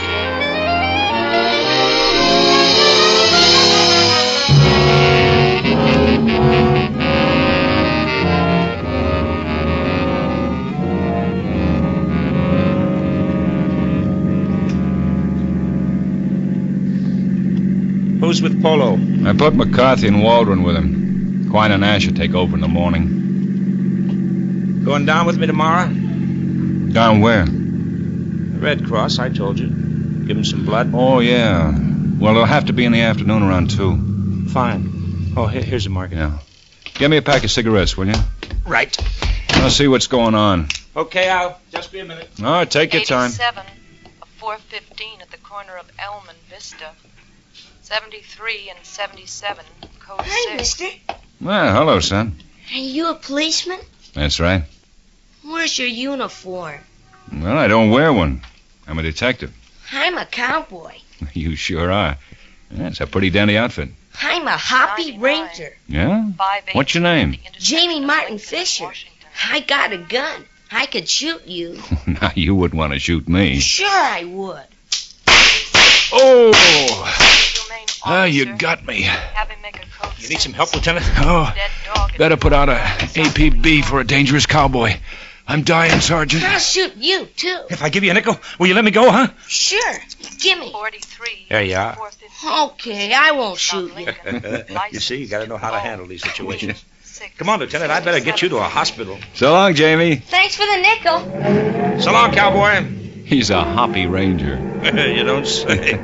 Who's with Polo? I put McCarthy and Waldron with him. Quine and Ash will take over in the morning. Going down with me tomorrow? Down where? The Red Cross, I told you. Give him some blood. Oh, yeah. Well, it'll have to be in the afternoon around 2. Fine. Oh, here's a market. Yeah. Get me a pack of cigarettes, will you? Right. I'll see what's going on. Okay, Al. Just be a minute. All right, take your time. 87 of 415 at the corner of Elm and Vista. 73 and 77, code 6. Hi, mister. Well, hello, son. Are you a policeman? That's right. Where's your uniform? Well, I don't wear one. I'm a detective. I'm a cowboy. You sure are. That's a pretty dandy outfit. I'm a Hoppy Ranger. Yeah? What's your name? Jamie Martin Fisher. I got a gun. I could shoot you. Now, you wouldn't want to shoot me. Sure I would. Oh! You got me. You need some help, Lieutenant? Oh, better put out a APB for a dangerous cowboy. I'm dying, Sergeant. I'll shoot you, too. If I give you a nickel, will you let me go, huh? Sure. Gimme. 43. There you are. Okay, I won't shoot you. You see, you got to know how to handle these situations. Come on, Lieutenant. I better get you to a hospital. So long, Jamie. Thanks for the nickel. So long, cowboy. He's a Hoppy Ranger. You don't say.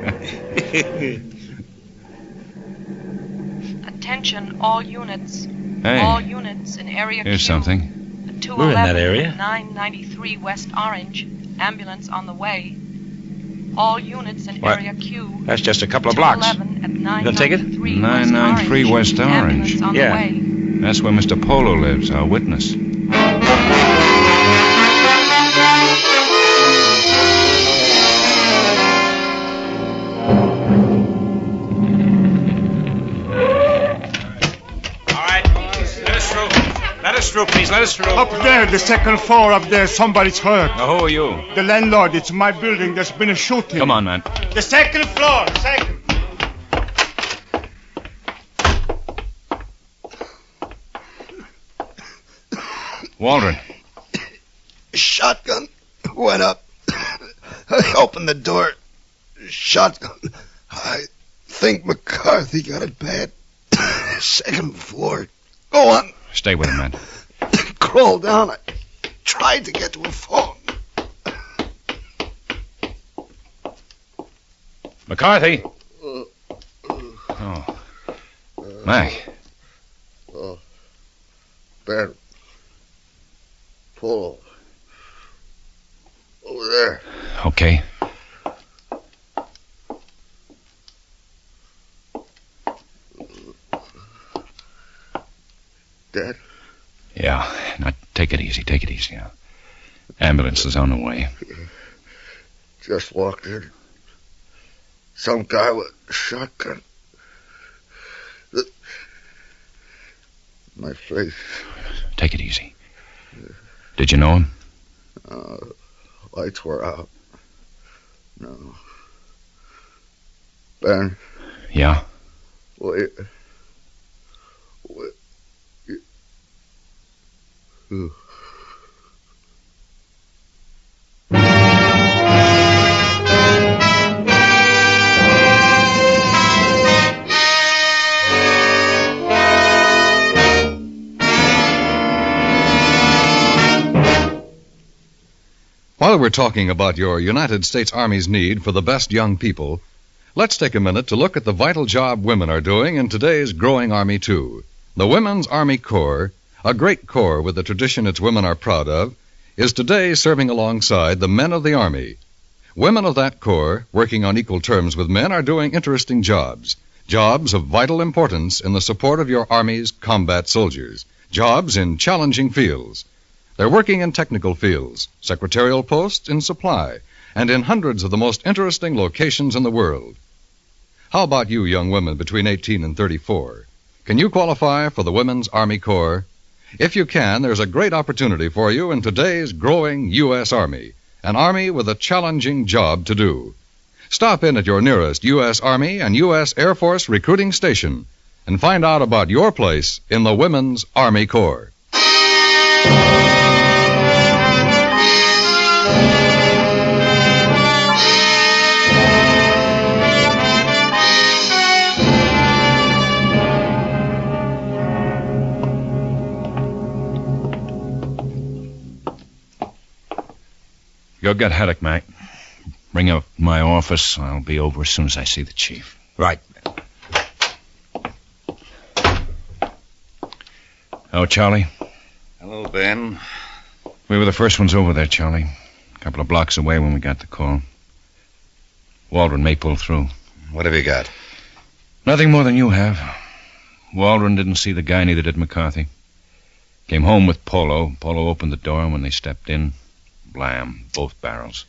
Attention, all units. Hey. All units in area Here's Q. something. 211, We're in that area. 993 West Orange. Ambulance on the way. All units in What? area Q. That's just a couple of blocks. 211 at You gonna take it? 993 West Orange. Ambulance on Yeah. the way. That's where Mr. Polo lives, our witness. Let us through, please. Let us through. Up there, the second floor up there, somebody's hurt. Now, who are you? The landlord, it's my building. There's been a shooting. Come on, man. The second floor, second. Waldron. Shotgun went up. I opened the door. Shotgun. I think McCarthy got it bad. Second floor. Go on. Stay with him, man. Crawl down. I tried to get to a phone. McCarthy. Oh. Mac. Oh. Ben. Polo. Over there. Okay. Dead? Yeah. Now, take it easy. Take it easy. Now. Ambulance is on the way. Just walked in. Some guy with a shotgun. My face. Take it easy. Did you know him? Lights were out. No. Ben. Yeah. Wait. Ooh. While we're talking about your United States Army's need for the best young people, let's take a minute to look at the vital job women are doing in today's growing Army, too. The Women's Army Corps, a great corps with a tradition its women are proud of, is today serving alongside the men of the Army. Women of that corps, working on equal terms with men, are doing interesting jobs. Jobs of vital importance in the support of your Army's combat soldiers. Jobs in challenging fields. They're working in technical fields, secretarial posts, in supply, and in hundreds of the most interesting locations in the world. How about you young women between 18 and 34? Can you qualify for the Women's Army Corps? If you can, there's a great opportunity for you in today's growing U.S. Army, an Army with a challenging job to do. Stop in at your nearest U.S. Army and U.S. Air Force recruiting station and find out about your place in the Women's Army Corps. Go get Haddock, Mac. Bring him up to my office. I'll be over as soon as I see the chief. Right. Oh, Charlie? Hello, Ben. We were the first ones over there, Charlie. A couple of blocks away when we got the call. Waldron may pull through. What have you got? Nothing more than you have. Waldron didn't see the guy, neither did McCarthy. Came home with Polo. Polo opened the door, and when they stepped in, blam, both barrels.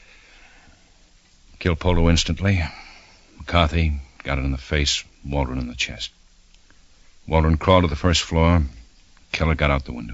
Killed Polo instantly. McCarthy got it in the face, Waldron in the chest. Waldron crawled to the first floor. Killer got out the window.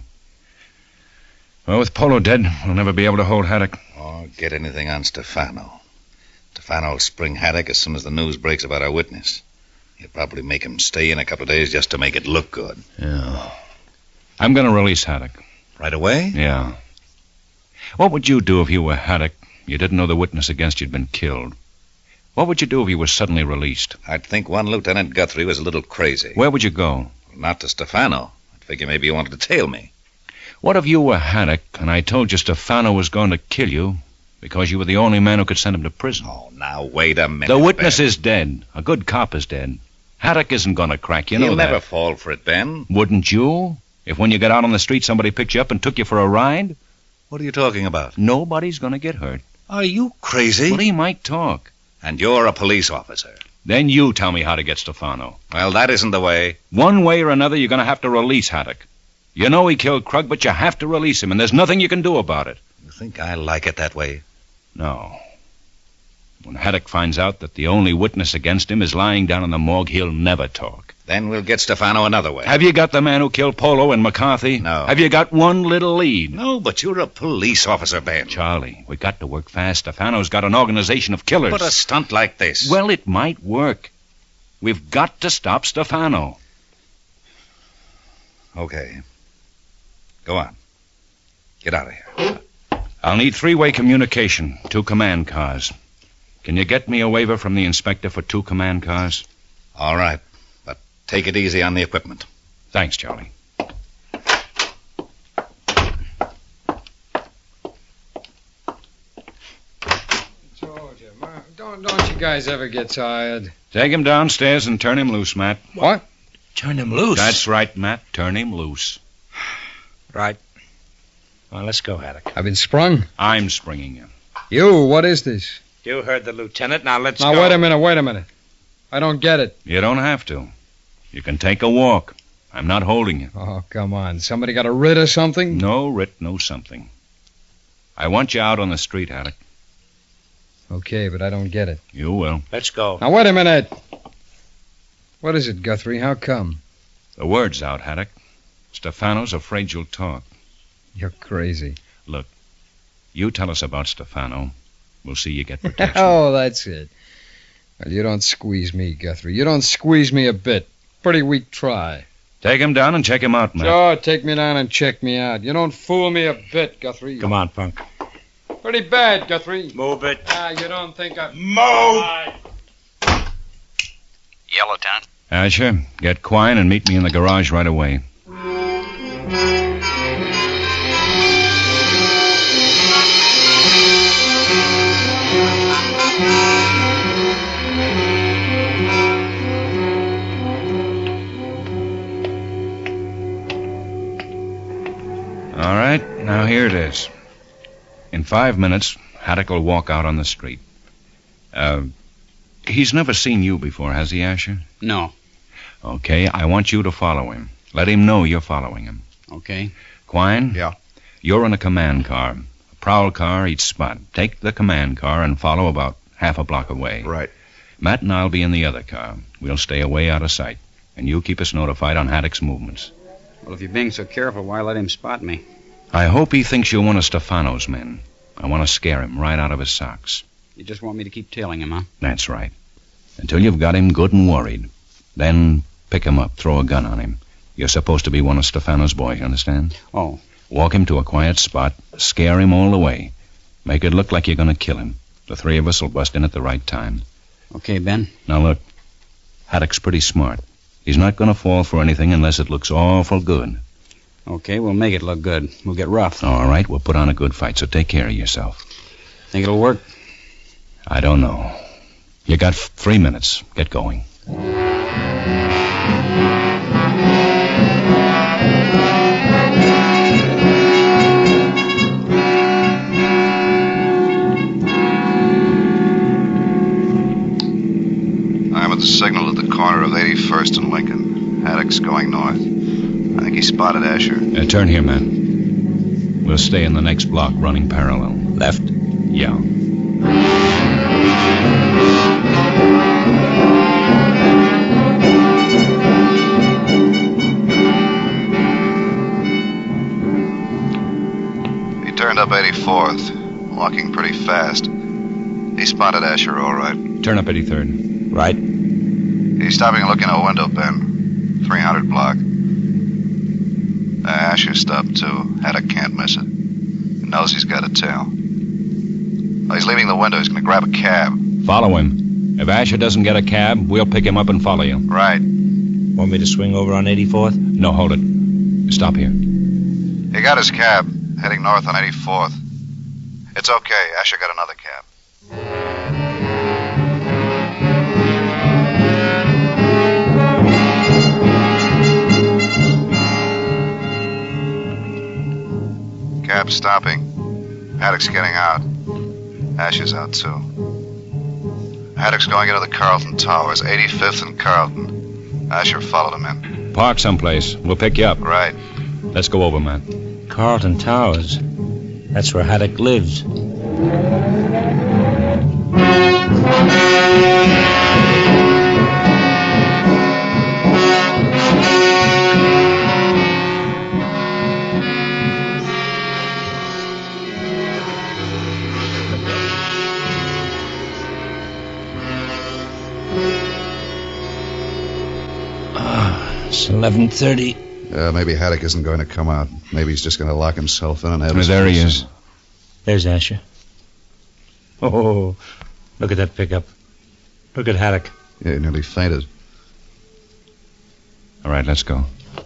Well, with Polo dead, we'll never be able to hold Haddock. Or get anything on Stefano. Stefano will spring Haddock as soon as the news breaks about our witness. He'll probably make him stay in a couple of days just to make it look good. Yeah. I'm going to release Haddock. Right away? Yeah. What would you do if you were Haddock? You didn't know the witness against you'd been killed. What would you do if you were suddenly released? I'd think one Lieutenant Guthrie was a little crazy. Where would you go? Not to Stefano. I'd figure maybe he wanted to tail me. What if you were Haddock and I told you Stefano was going to kill you because you were the only man who could send him to prison? Oh, now, wait a minute, The witness Ben. is dead. A good cop is dead. Haddock isn't going to crack, you know He'll that. never fall for it, Ben. Wouldn't you? If when you got out on the street somebody picked you up and took you for a ride? What are you talking about? Nobody's going to get hurt. Are you crazy? Well, he might talk. And you're a police officer. Then you tell me how to get Stefano. Well, that isn't the way. One way or another, you're going to have to release Haddock. You know he killed Krug, but you have to release him, and there's nothing you can do about it. You think I like it that way? No. When Haddock finds out that the only witness against him is lying down in the morgue, he'll never talk. Then we'll get Stefano another way. Have you got the man who killed Polo and McCarthy? No. Have you got one little lead? No, but you're a police officer, Ben. Charlie, we got to work fast. Stefano's got an organization of killers. But a stunt like this. Well, it might work. We've got to stop Stefano. Okay. Go on. Get out of here. I'll need three-way communication, 2 command cars. Can you get me a waiver from the inspector for 2 command cars? All right. But take it easy on the equipment. Thanks, Charlie. Told you, don't you guys ever get tired? Take him downstairs and turn him loose, Matt. What? Turn him loose. That's right, Matt. Turn him loose. Right. Well, let's go, Haddock. I've been sprung. I'm springing you. You, what is this? You heard the lieutenant. Now let's Now, go. wait a minute. I don't get it. You don't have to. You can take a walk. I'm not holding you. Oh, come on. Somebody got a writ or something? No writ, no something. I want you out on the street, Haddock. Okay, but I don't get it. You will. Let's go. Now, wait a minute. What is it, Guthrie? How come? The word's out, Haddock. Stefano's afraid you'll talk. You're crazy. Look, you tell us about Stefano. We'll see you get protection. Oh, that's it. Well, you don't squeeze me, Guthrie. You don't squeeze me a bit. Pretty weak try. Take him down and check him out, Matt. Sure, take me down and check me out. You don't fool me a bit, Guthrie. Come on, Punk. Pretty bad, Guthrie. Move it. You don't think I... Move! Yeah, Lieutenant. Asher, get Quine and meet me in the garage right away. All right, now here it is. In 5 minutes, Haddock will walk out on the street. He's never seen you before, has he, Asher? No. Okay, I want you to follow him. Let him know you're following him. Okay. Quine? Yeah? You're in a command car. A prowl car each spot. Take the command car and follow about half a block away. Right. Matt and I'll be in the other car. We'll stay away out of sight. And you keep us notified on Haddock's movements. Well, if you're being so careful, why let him spot me? I hope he thinks you're one of Stefano's men. I want to scare him right out of his socks. You just want me to keep tailing him, huh? That's right. Until you've got him good and worried. Then pick him up, throw a gun on him. You're supposed to be one of Stefano's boys, you understand? Oh. Walk him to a quiet spot, scare him all the way. Make it look like you're going to kill him. The three of us will bust in at the right time. Okay, Ben. Now look, Haddock's pretty smart. He's not going to fall for anything unless it looks awful good. Okay, we'll make it look good. We'll get rough. All right, we'll put on a good fight, so take care of yourself. Think it'll work? I don't know. You got 3 minutes. Get going. I'm at the signal at the corner of 81st and Lincoln. Haddock's going north. I think he spotted Asher. Turn here, man. We'll stay in the next block running parallel. Left? Yeah. He turned up 84th, walking pretty fast. He spotted Asher all right. Turn up 83rd. Right. He's stopping and looking out a window, Ben. 300 block. Asher stopped, too. Haddock can't miss it. He knows he's got a tail. Oh, he's leaving the window. He's going to grab a cab. Follow him. If Asher doesn't get a cab, we'll pick him up and follow you. Right. Want me to swing over on 84th? No, hold it. Stop here. He got his cab, heading north on 84th. It's okay. Asher got another cab. Cab's stopping. Haddock's getting out. Asher's out, too. Haddock's going into the Carlton Towers, 85th and Carlton. Asher followed him in. Park someplace. We'll pick you up. Right. Let's go over, man. Carlton Towers. That's where Haddock lives. It's 11:30. Maybe Haddock isn't going to come out. Maybe he's just going to lock himself in and have... There he is. There's Asher. Oh, look at that pickup. Look at Haddock. Yeah, he nearly fainted. All right, let's go.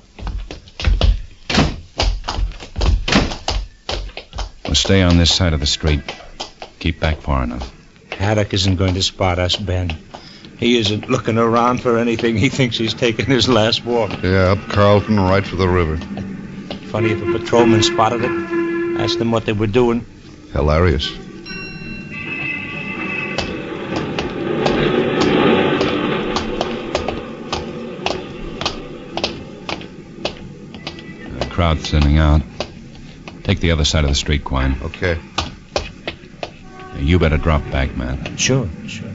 We'll stay on this side of the street. Keep back far enough. Haddock isn't going to spot us, Ben. He isn't looking around for anything. He thinks he's taking his last walk. Yeah, up Carlton, right for the river. Funny if a patrolman spotted it. Asked them what they were doing. Hilarious. The crowd's thinning out. Take the other side of the street, Quine. Okay. You better drop back, man. Sure.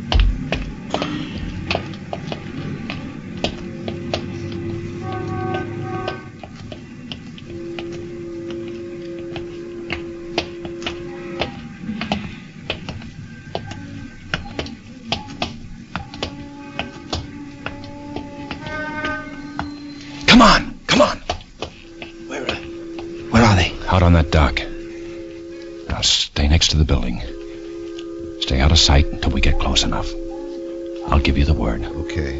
Come on. Where are they? Out on that dock. Now stay next to the building. Stay out of sight until we get close enough. I'll give you the word. Okay.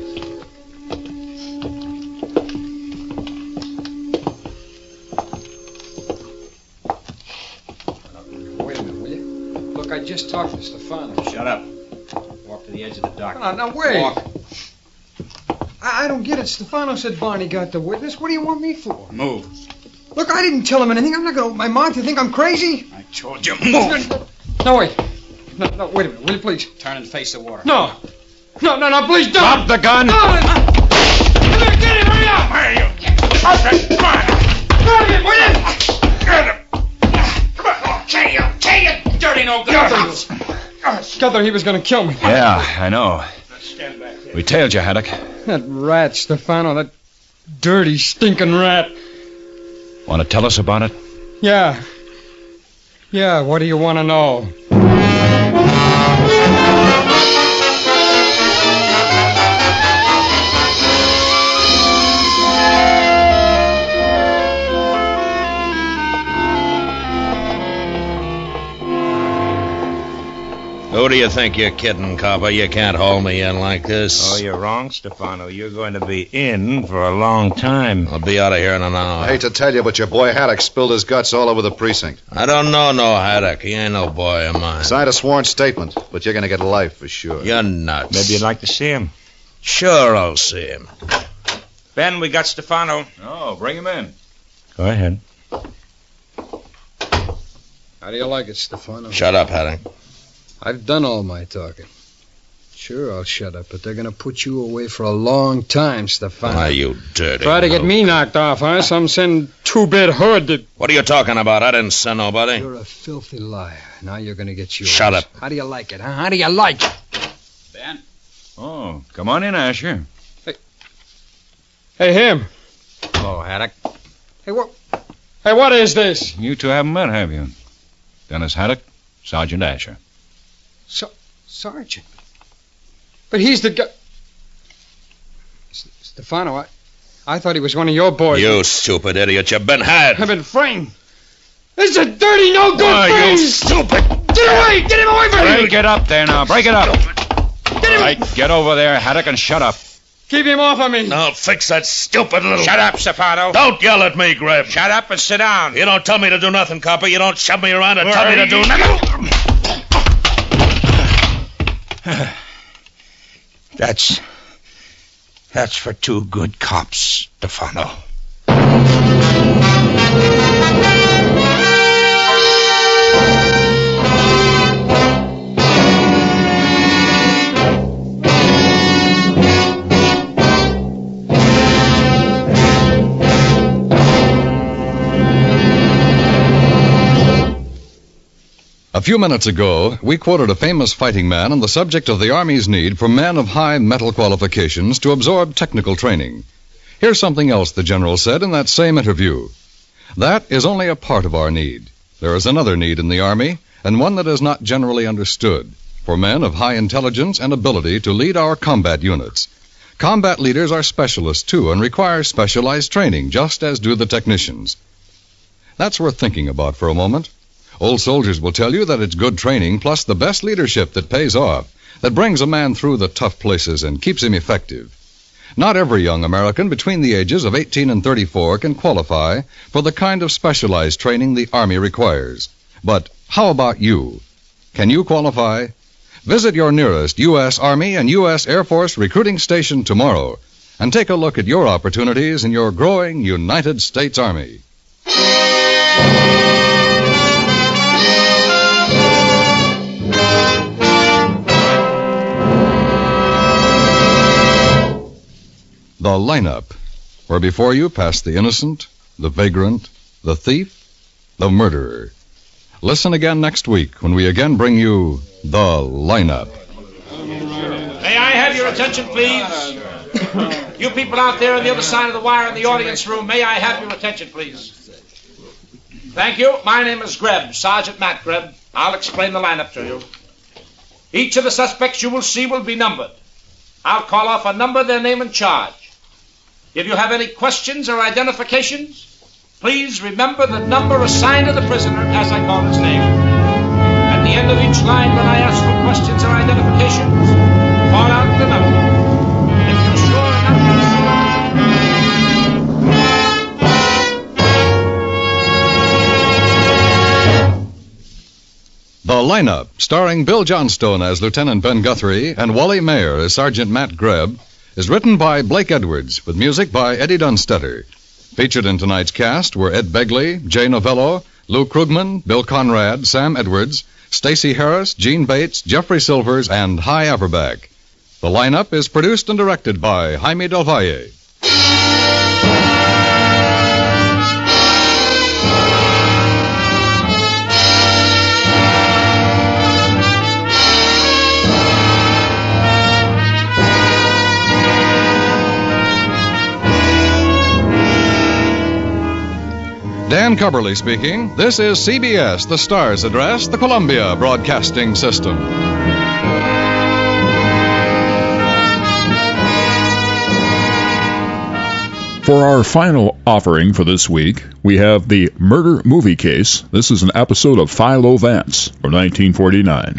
Wait a minute, will you? Look, I just talked to Stefano. Shut up. Walk to the edge of the dock. Now, wait. Walk. I don't get it. Stefano said Barney got the witness. What do you want me for? Move. Look, I didn't tell him anything. I'm not going to open my mouth. You think I'm crazy? I told you, move. No, wait. No, wait a minute. Will you please? Turn and face the water. No, please don't. Drop the gun. No. Come here, get him. Hurry up. Where are you? Okay, come on. Grab him, will you? Get him. Come on. Okay, you dirty no good. Guthrie, he was going to kill me. Yeah, I know. Stand back there. We tailed you, Haddock. That rat, Stefano, that dirty, stinking rat. Want to tell us about it? Yeah. Yeah, what do you want to know? Who do you think you're kidding, copper? You can't haul me in like this. Oh, you're wrong, Stefano. You're going to be in for a long time. I'll be out of here in an hour. I hate to tell you, but your boy Haddock spilled his guts all over the precinct. I don't know no Haddock. He ain't no boy of mine. Signed a sworn statement, but you're going to get life for sure. You're nuts. Maybe you'd like to see him. Sure, I'll see him. Ben, we got Stefano. Oh, bring him in. Go ahead. How do you like it, Stefano? Shut up, Haddock. I've done all my talking. Sure, I'll shut up, but they're going to put you away for a long time, Stefano. Why, you dirty... Try to get me knocked off, huh? Some send two-bit hood that... What are you talking about? I didn't send nobody. You're a filthy liar. Now you're going to get yours. Shut up. How do you like it, huh? How do you like it? Ben? Oh, come on in, Asher. Hey, him. Hello, Haddock. Hey, what is this? You two haven't met, have you? Dennis Haddock, Sergeant Asher. Sergeant. But he's the guy... Stefano, I thought he was one of your boys. You stupid idiot. You've been had. I've been framed. This is a dirty, no-good thing. You stupid. Get away! Get him away from me! Break it up there now. Break it up. Get him... All right, get over there, Haddock, and shut up. Keep him off of me. I'll fix that stupid little... Shut up, Stefano. Don't yell at me, Greb. Shut up and sit down. You don't tell me to do nothing, copper. You don't shove me around and tell me to do nothing. That's for two good cops, Stefano. A few minutes ago, we quoted a famous fighting man on the subject of the Army's need for men of high mental qualifications to absorb technical training. Here's something else the General said in that same interview. That is only a part of our need. There is another need in the Army, and one that is not generally understood, for men of high intelligence and ability to lead our combat units. Combat leaders are specialists, too, and require specialized training, just as do the technicians. That's worth thinking about for a moment. Old soldiers will tell you that it's good training plus the best leadership that pays off, that brings a man through the tough places and keeps him effective. Not every young American between the ages of 18 and 34 can qualify for the kind of specialized training the Army requires. But how about you? Can you qualify? Visit your nearest U.S. Army and U.S. Air Force recruiting station tomorrow and take a look at your opportunities in your growing United States Army. The Lineup, where before you pass the innocent, the vagrant, the thief, the murderer. Listen again next week when we again bring you The Lineup. May I have your attention, please? You people out there on the other side of the wire in the audience room, may I have your attention, please? Thank you. My name is Greb, Sergeant Matt Greb. I'll explain the lineup to you. Each of the suspects you will see will be numbered. I'll call off a number, their name, and charge. If you have any questions or identifications, please remember the number assigned to the prisoner as I call his name. At the end of each line, when I ask for questions or identifications, call out the number. If you're sure The Lineup, starring Bill Johnstone as Lieutenant Ben Guthrie and Wally Mayer as Sergeant Matt Greb, is written by Blake Edwards with music by Eddie Dunstetter. Featured in tonight's cast were Ed Begley, Jay Novello, Lou Krugman, Bill Conrad, Sam Edwards, Stacey Harris, Gene Bates, Jeffrey Silvers, and Hy Averback. The Lineup is produced and directed by Jaime Del Valle. Dan Cubberly speaking. This is CBS, the Stars Address, the Columbia Broadcasting System. For our final offering for this week, we have the Murder Movie Case. This is an episode of Philo Vance from 1949.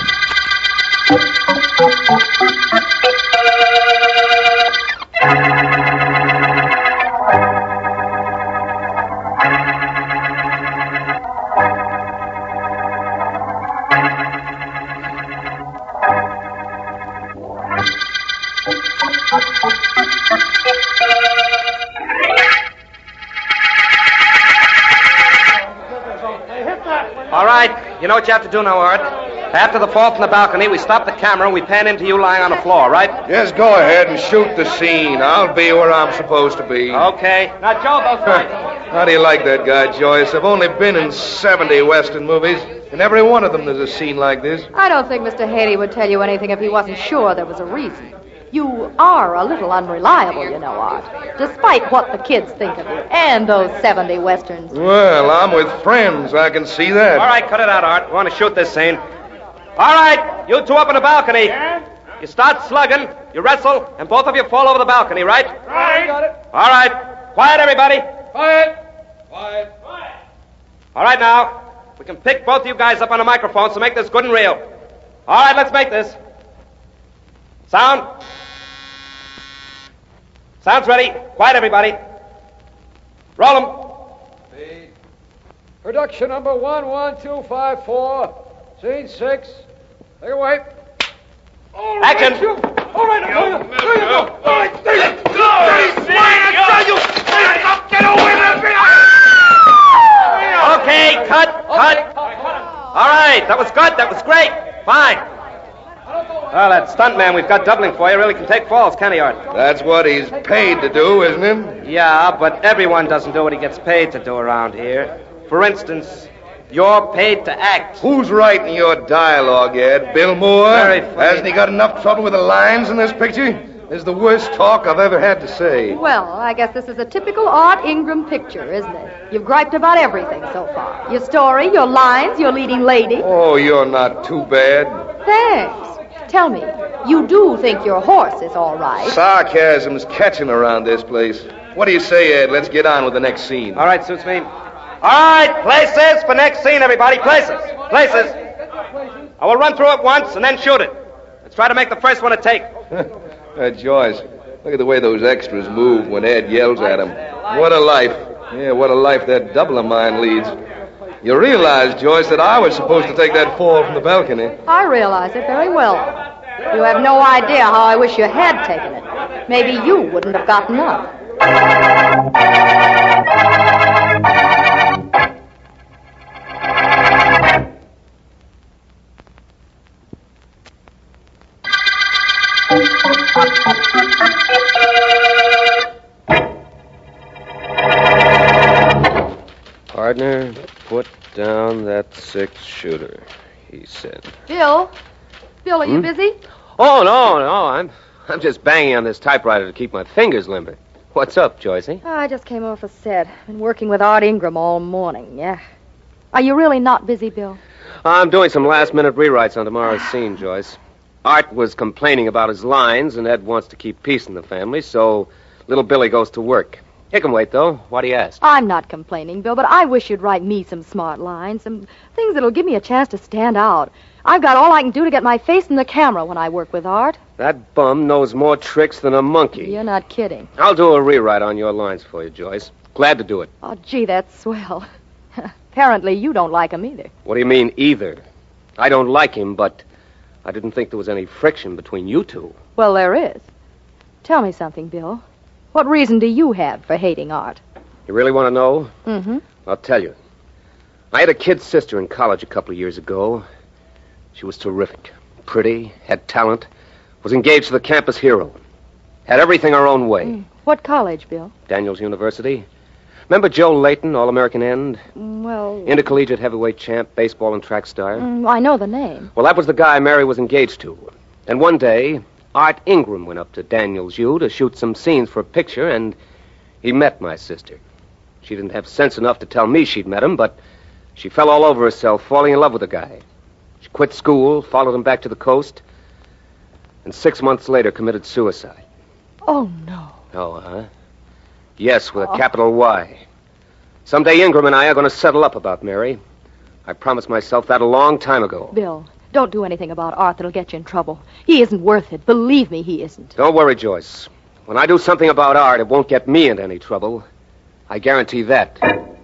All right, you know what you have to do now, Art? After the fall from the balcony, we stop the camera and we pan into you lying on the floor, right? Just go ahead and shoot the scene. I'll be where I'm supposed to be. Okay. Now, Joe, those lights. How do you like that guy, Joyce? I've only been in 70 Western movies. In every one of them, there's a scene like this. I don't think Mr. Haley would tell you anything if he wasn't sure there was a reason. You are a little unreliable, you know, Art, despite what the kids think of you and those 70 Westerns. Well, I'm with friends. I can see that. All right, cut it out, Art. We want to shoot this scene. All right, you two up on the balcony. You start slugging, you wrestle, and both of you fall over the balcony, right? Right. Got it. All right. Quiet, everybody. Quiet. Quiet. All right, now. We can pick both of you guys up on a microphone, so make this good and real. All right, let's make this. Sound. Sound's ready. Quiet, everybody. Roll them. Production number 11254. Scene 6. Take it away. Action. All right, now. All right, get away from me! Okay, cut. All right, that was good. That was great. Fine. Well, that stuntman we've got doubling for you really can take falls, can't he, Art? That's what he's paid to do, isn't it? Yeah, but everyone doesn't do what he gets paid to do around here. For instance, you're paid to act. Who's writing your dialogue, Ed? Bill Moore? Very funny. Hasn't he got enough trouble with the lines in this picture? This is the worst talk I've ever had to say. Well, I guess this is a typical Art Ingram picture, isn't it? You've griped about everything so far. Your story, your lines, your leading lady. Oh, you're not too bad. Thanks. Tell me, you do think your horse is all right? Sarcasm's catching around this place. What do you say, Ed? Let's get on with the next scene. All right, suits me. All right, places for next scene, everybody. Places. I will run through it once and then shoot it. Let's try to make the first one a take. Joyce, look at the way those extras move when Ed yells at them. What a life. Yeah, what a life that double of mine leads. You realize, Joyce, that I was supposed to take that fall from the balcony. I realize it very well. You have no idea how I wish you had taken it. Maybe you wouldn't have gotten up. Partner, put down that 6-shooter, he said. Bill, are you busy? Oh, no. I'm just banging on this typewriter to keep my fingers limber. What's up, Joycey? Oh, I just came off a set. Been working with Art Ingram all morning, yeah. Are you really not busy, Bill? I'm doing some last-minute rewrites on tomorrow's scene, Joyce. Art was complaining about his lines, and Ed wants to keep peace in the family, so little Billy goes to work. He can wait, though. Why do you ask? I'm not complaining, Bill, but I wish you'd write me some smart lines, some things that'll give me a chance to stand out. I've got all I can do to get my face in the camera when I work with Art. That bum knows more tricks than a monkey. You're not kidding. I'll do a rewrite on your lines for you, Joyce. Glad to do it. Oh, gee, that's swell. Apparently you don't like him either. What do you mean, either? I don't like him, but I didn't think there was any friction between you two. Well, there is. Tell me something, Bill. What reason do you have for hating Art? You really want to know? Mm-hmm. I'll tell you. I had a kid sister in college a couple of years ago. She was terrific. Pretty, had talent, was engaged to the campus hero. Had everything her own way. What college, Bill? Daniels University. Remember Joe Layton, All-American end? Well... Intercollegiate heavyweight champ, baseball and track star. I know the name. Well, that was the guy Mary was engaged to. And one day, Art Ingram went up to Daniels U to shoot some scenes for a picture, and he met my sister. She didn't have sense enough to tell me she'd met him, but she fell all over herself, falling in love with the guy. She quit school, followed him back to the coast, and 6 months later committed suicide. Oh, no. Oh, huh? Yes, with a capital Y. Someday Ingram and I are going to settle up about Mary. I promised myself that a long time ago. Bill, don't do anything about Art that'll get you in trouble. He isn't worth it. Believe me, he isn't. Don't worry, Joyce. When I do something about Art, it won't get me into any trouble. I guarantee that.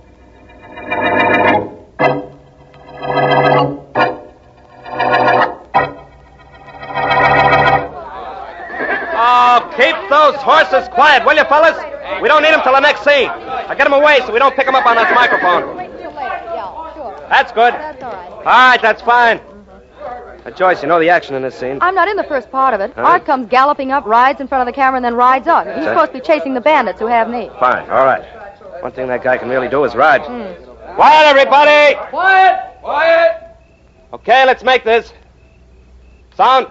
Oh, keep those horses quiet, will you, fellas? We don't need them till the next scene. Now get them away so we don't pick them up on this microphone. That's good. That's all right. All right, that's fine. Joyce, you know the action in this scene. I'm not in the first part of it. Huh? Art comes galloping up, rides in front of the camera, and then rides up. He's that- supposed to be chasing the bandits who have me. Fine, all right. One thing that guy can really do is ride. Quiet, everybody! Quiet! Quiet! Okay, let's make this. Sound.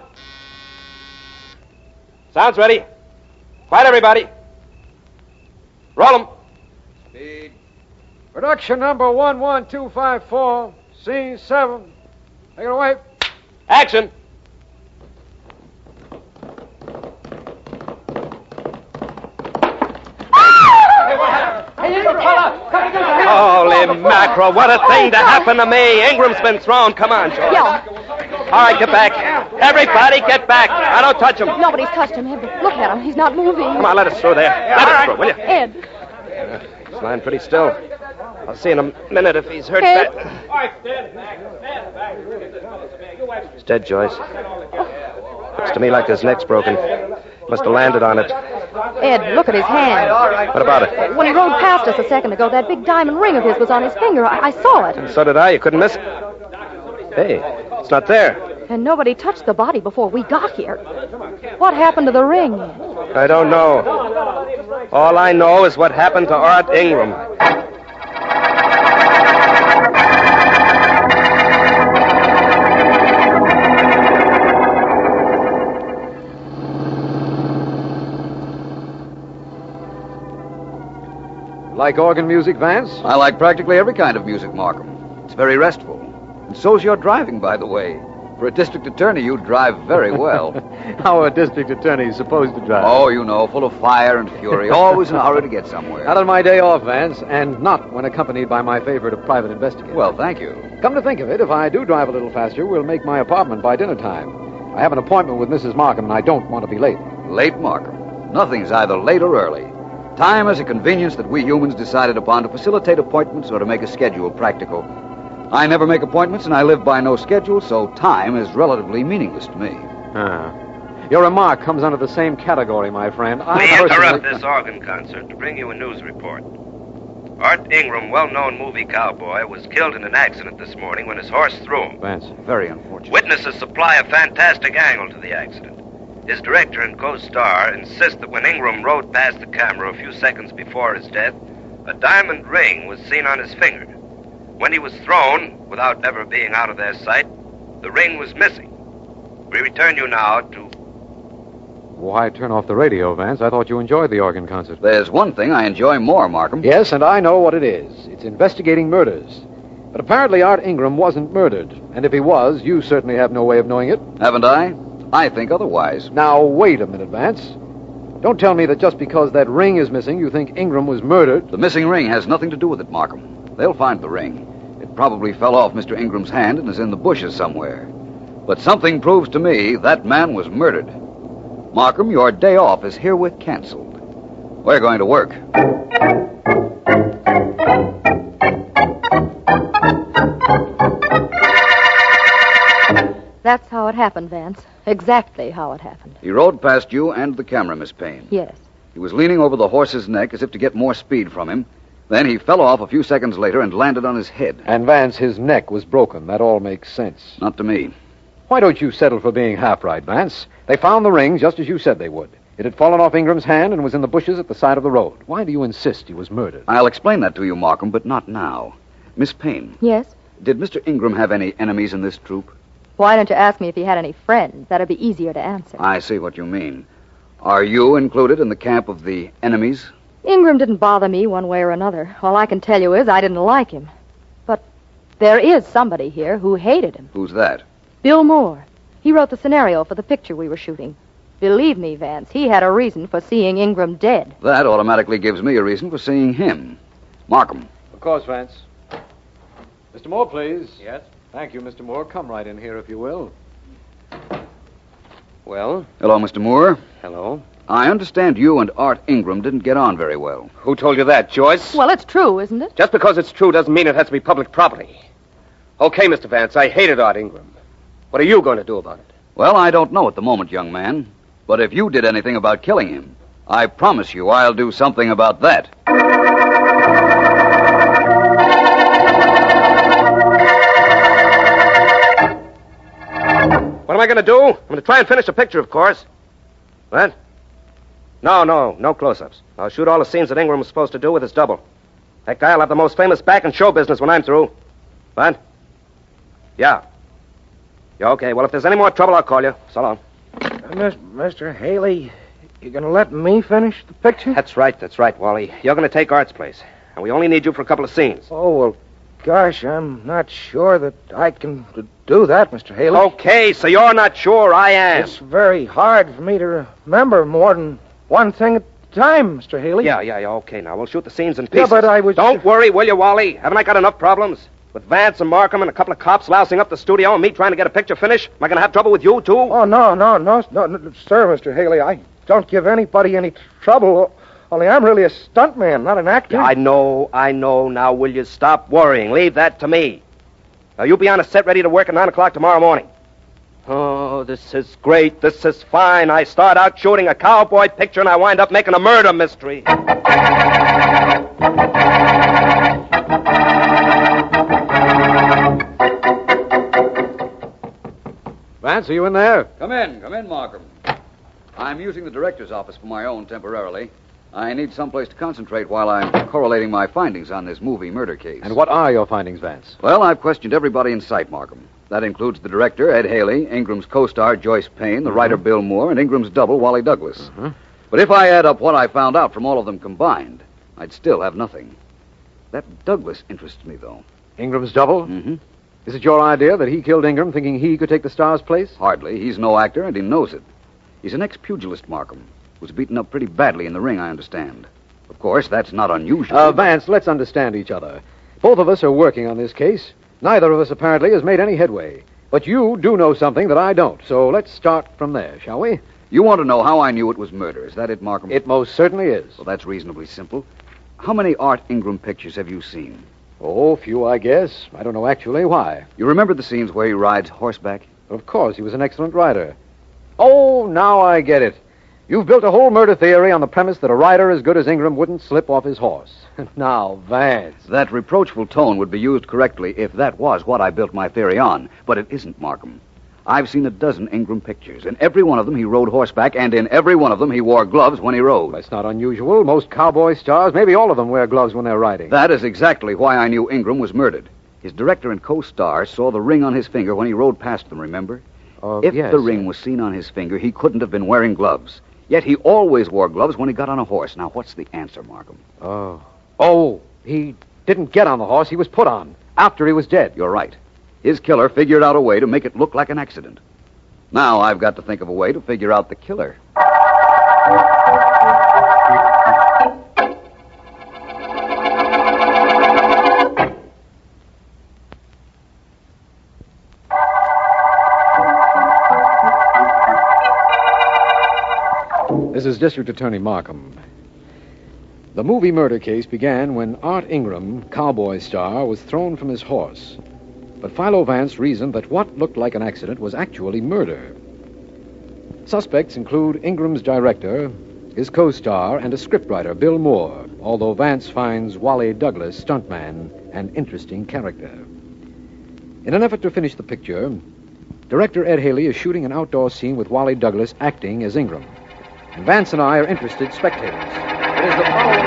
Sound's ready. Quiet, everybody. Roll 'em. Speed. Production number 11254, scene 7. Take it away. Action. Holy mackerel, what a thing to happen to me. Ingram's been thrown. Come on, Joyce. Yeah. All right, get back. Everybody get back. Now, don't touch him. Nobody's touched him. Ed. Look at him. He's not moving. Come on, let us through there. Let us through, will you? Ed. He's lying pretty still. I'll see in a minute if he's hurt Ed. bad. He's dead, Joyce. Looks to me like his neck's broken. Must have landed on it. Ed, look at his hand. What about it? When he rode past us a second ago, that big diamond ring of his was on his finger. I saw it. So did I. You couldn't miss it. Hey, it's not there. And nobody touched the body before we got here. What happened to the ring? I don't know. All I know is what happened to Art Ingram. Like organ music, Vance? I like practically every kind of music, Markham. It's very restful. And so's your driving, by the way. For a district attorney, you drive very well. How a district attorney is supposed to drive? Oh, you know, full of fire and fury, always in a hurry to get somewhere. Not on my day off, Vance, and not when accompanied by my favorite of private investigators. Well, thank you. Come to think of it, if I do drive a little faster, we'll make my apartment by dinner time. I have an appointment with Mrs. Markham, and I don't want to be late. Late, Markham. Nothing's either late or early. Time is a convenience that we humans decided upon to facilitate appointments or to make a schedule practical. I never make appointments, and I live by no schedule, so time is relatively meaningless to me. Your remark comes under the same category, my friend. We interrupt this organ concert to bring you a news report. Art Ingram, well-known movie cowboy, was killed in an accident this morning when his horse threw him. Vance, very unfortunate. Witnesses supply a fantastic angle to the accident. His director and co-star insist that when Ingram rode past the camera a few seconds before his death, a diamond ring was seen on his finger. When he was thrown, without ever being out of their sight, the ring was missing. We return you now to... Why turn off the radio, Vance? I thought you enjoyed the organ concert. There's one thing I enjoy more, Markham. Yes, and I know what it is. It's investigating murders. But apparently Art Ingram wasn't murdered. And if he was, you certainly have no way of knowing it. Haven't I? I think otherwise. Now, wait a minute, Vance. Don't tell me that just because that ring is missing, you think Ingram was murdered. The missing ring has nothing to do with it, Markham. They'll find the ring. It probably fell off Mr. Ingram's hand and is in the bushes somewhere. But something proves to me that man was murdered. Markham, your day off is herewith canceled. We're going to work. That's how it happened, Vance. Exactly how it happened. He rode past you and the camera, Miss Payne. Yes. He was leaning over the horse's neck as if to get more speed from him. Then he fell off a few seconds later and landed on his head. And Vance, his neck was broken. That all makes sense. Not to me. Why don't you settle for being half right, Vance? They found the ring just as you said they would. It had fallen off Ingram's hand and was in the bushes at the side of the road. Why do you insist he was murdered? I'll explain that to you, Markham, but not now. Miss Payne. Yes? Did Mr. Ingram have any enemies in this troop? Why don't you ask me if he had any friends? That'd be easier to answer. I see what you mean. Are you included in the camp of the enemies? Ingram didn't bother me one way or another. All I can tell you is I didn't like him. But there is somebody here who hated him. Who's that? Bill Moore. He wrote the scenario for the picture we were shooting. Believe me, Vance, he had a reason for seeing Ingram dead. That automatically gives me a reason for seeing him. Markham. Of course, Vance. Mr. Moore, please. Yes? Thank you, Mr. Moore. Come right in here, if you will. Well? Hello, Mr. Moore. Hello. I understand you and Art Ingram didn't get on very well. Who told you that, Joyce? Well, it's true, isn't it? Just because it's true doesn't mean it has to be public property. Okay, Mr. Vance, I hated Art Ingram. What are you going to do about it? Well, I don't know at the moment, young man. But if you did anything about killing him, I promise you I'll do something about that. What am I going to do? I'm going to try and finish the picture, of course. What? No close-ups. I'll shoot all the scenes that Ingram was supposed to do with his double. That guy'll have the most famous back in show business when I'm through. What? Yeah, okay. Well, if there's any more trouble, I'll call you. So long. Mr. Haley, you going to let me finish the picture? That's right, Wally. You're going to take Art's place. And we only need you for a couple of scenes. Oh, well, gosh, I'm not sure that I can do that, Mr. Haley. Okay, so you're not sure. I am. It's very hard for me to remember more than one thing at a time, Mr. Haley. Yeah, okay. Now, we'll shoot the scenes in pieces. Yeah, but I was... Don't worry, will you, Wally? Haven't I got enough problems? With Vance and Markham and a couple of cops lousing up the studio and me trying to get a picture finished? Am I going to have trouble with you, too? Oh, no, sir, Mr. Haley. I don't give anybody any trouble. Only I'm really a stuntman, not an actor. Yeah, I know. Now, will you stop worrying? Leave that to me. Now, you'll be on a set ready to work at 9 o'clock tomorrow morning. Oh, this is great. This is fine. I start out shooting a cowboy picture and I wind up making a murder mystery. Vance, are you in there? Come in, Markham. I'm using the director's office for my own temporarily. I need someplace to concentrate while I'm correlating my findings on this movie murder case. And what are your findings, Vance? Well, I've questioned everybody in sight, Markham. That includes the director, Ed Haley, Ingram's co-star, Joyce Payne, the writer, Bill Moore, and Ingram's double, Wally Douglas. But if I add up what I found out from all of them combined, I'd still have nothing. That Douglas interests me, though. Ingram's double? Mm-hmm. Is it your idea that he killed Ingram thinking he could take the star's place? Hardly. He's no actor, and he knows it. He's an ex-pugilist, Markham. Was beaten up pretty badly in the ring, I understand. Of course, that's not unusual. Vance, let's understand each other. Both of us are working on this case. Neither of us, apparently, has made any headway. But you do know something that I don't, so let's start from there, shall we? You want to know how I knew it was murder. Is that it, Markham? It most certainly is. Well, that's reasonably simple. How many Art Ingram pictures have you seen? Oh, few, I guess. I don't know actually why. You remember the scenes where he rides horseback? Of course, he was an excellent rider. Oh, now I get it. You've built a whole murder theory on the premise that a rider as good as Ingram wouldn't slip off his horse. Now, Vance. That reproachful tone would be used correctly if that was what I built my theory on. But it isn't, Markham. I've seen a dozen Ingram pictures. In every one of them, he rode horseback, and in every one of them, he wore gloves when he rode. That's not unusual. Most cowboy stars, maybe all of them, wear gloves when they're riding. That is exactly why I knew Ingram was murdered. His director and co-star saw the ring on his finger when he rode past them, remember? If yes. the ring was seen on his finger, he couldn't have been wearing gloves. Yet he always wore gloves when he got on a horse. Now, what's the answer, Markham? Oh, he didn't get on the horse. He was put on after he was dead. You're right. His killer figured out a way to make it look like an accident. Now I've got to think of a way to figure out the killer. This is District Attorney Markham. The movie murder case began when Art Ingram, cowboy star, was thrown from his horse. But Philo Vance reasoned that what looked like an accident was actually murder. Suspects include Ingram's director, his co-star, and a scriptwriter, Bill Moore, although Vance finds Wally Douglas, stuntman, an interesting character. In an effort to finish the picture, director Ed Haley is shooting an outdoor scene with Wally Douglas acting as Ingram. And Vance and I are interested spectators. It is the following...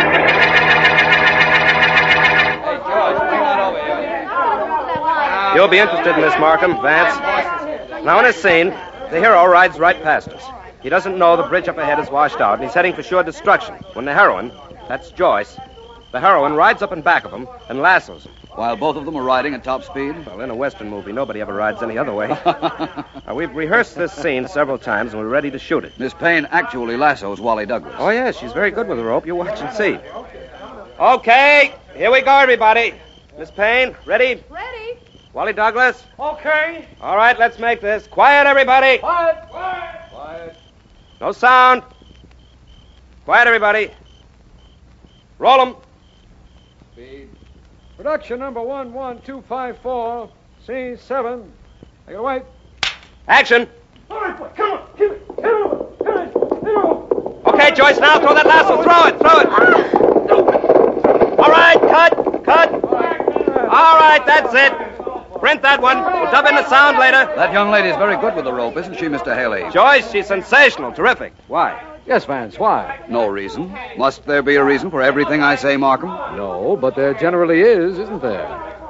You'll be interested in this, Markham, Vance. Now, in this scene, the hero rides right past us. He doesn't know the bridge up ahead is washed out, and he's heading for sure destruction, when the heroine, That's Joyce. The heroine rides up in back of him and lassos him. While both of them are riding at top speed? Well, in a Western movie, nobody ever rides any other way. We've rehearsed this scene several times, and we're ready to shoot it. Miss Payne actually lassos Wally Douglas. Oh, yes, she's very good with the rope. You watch and see. Okay, here we go, everybody. Miss Payne, ready? Ready. Wally Douglas? Okay. All right, let's make this. Quiet, everybody. Quiet. Quiet. No sound. Quiet, everybody. Roll 'em. Speed. Production number 11254, C7. Take it away. Action. All right, boy, come on. Hit it. Okay, Joyce, now throw that lasso. Throw it. All right, cut. All right, that's it. Print that one. We'll dub in the sound later. That young lady is very good with the rope, isn't she, Mr. Haley? Joyce, she's sensational. Terrific. Why? Yes, Vance, why? No reason. Must there be a reason for everything I say, Markham? No, but there generally is, isn't there?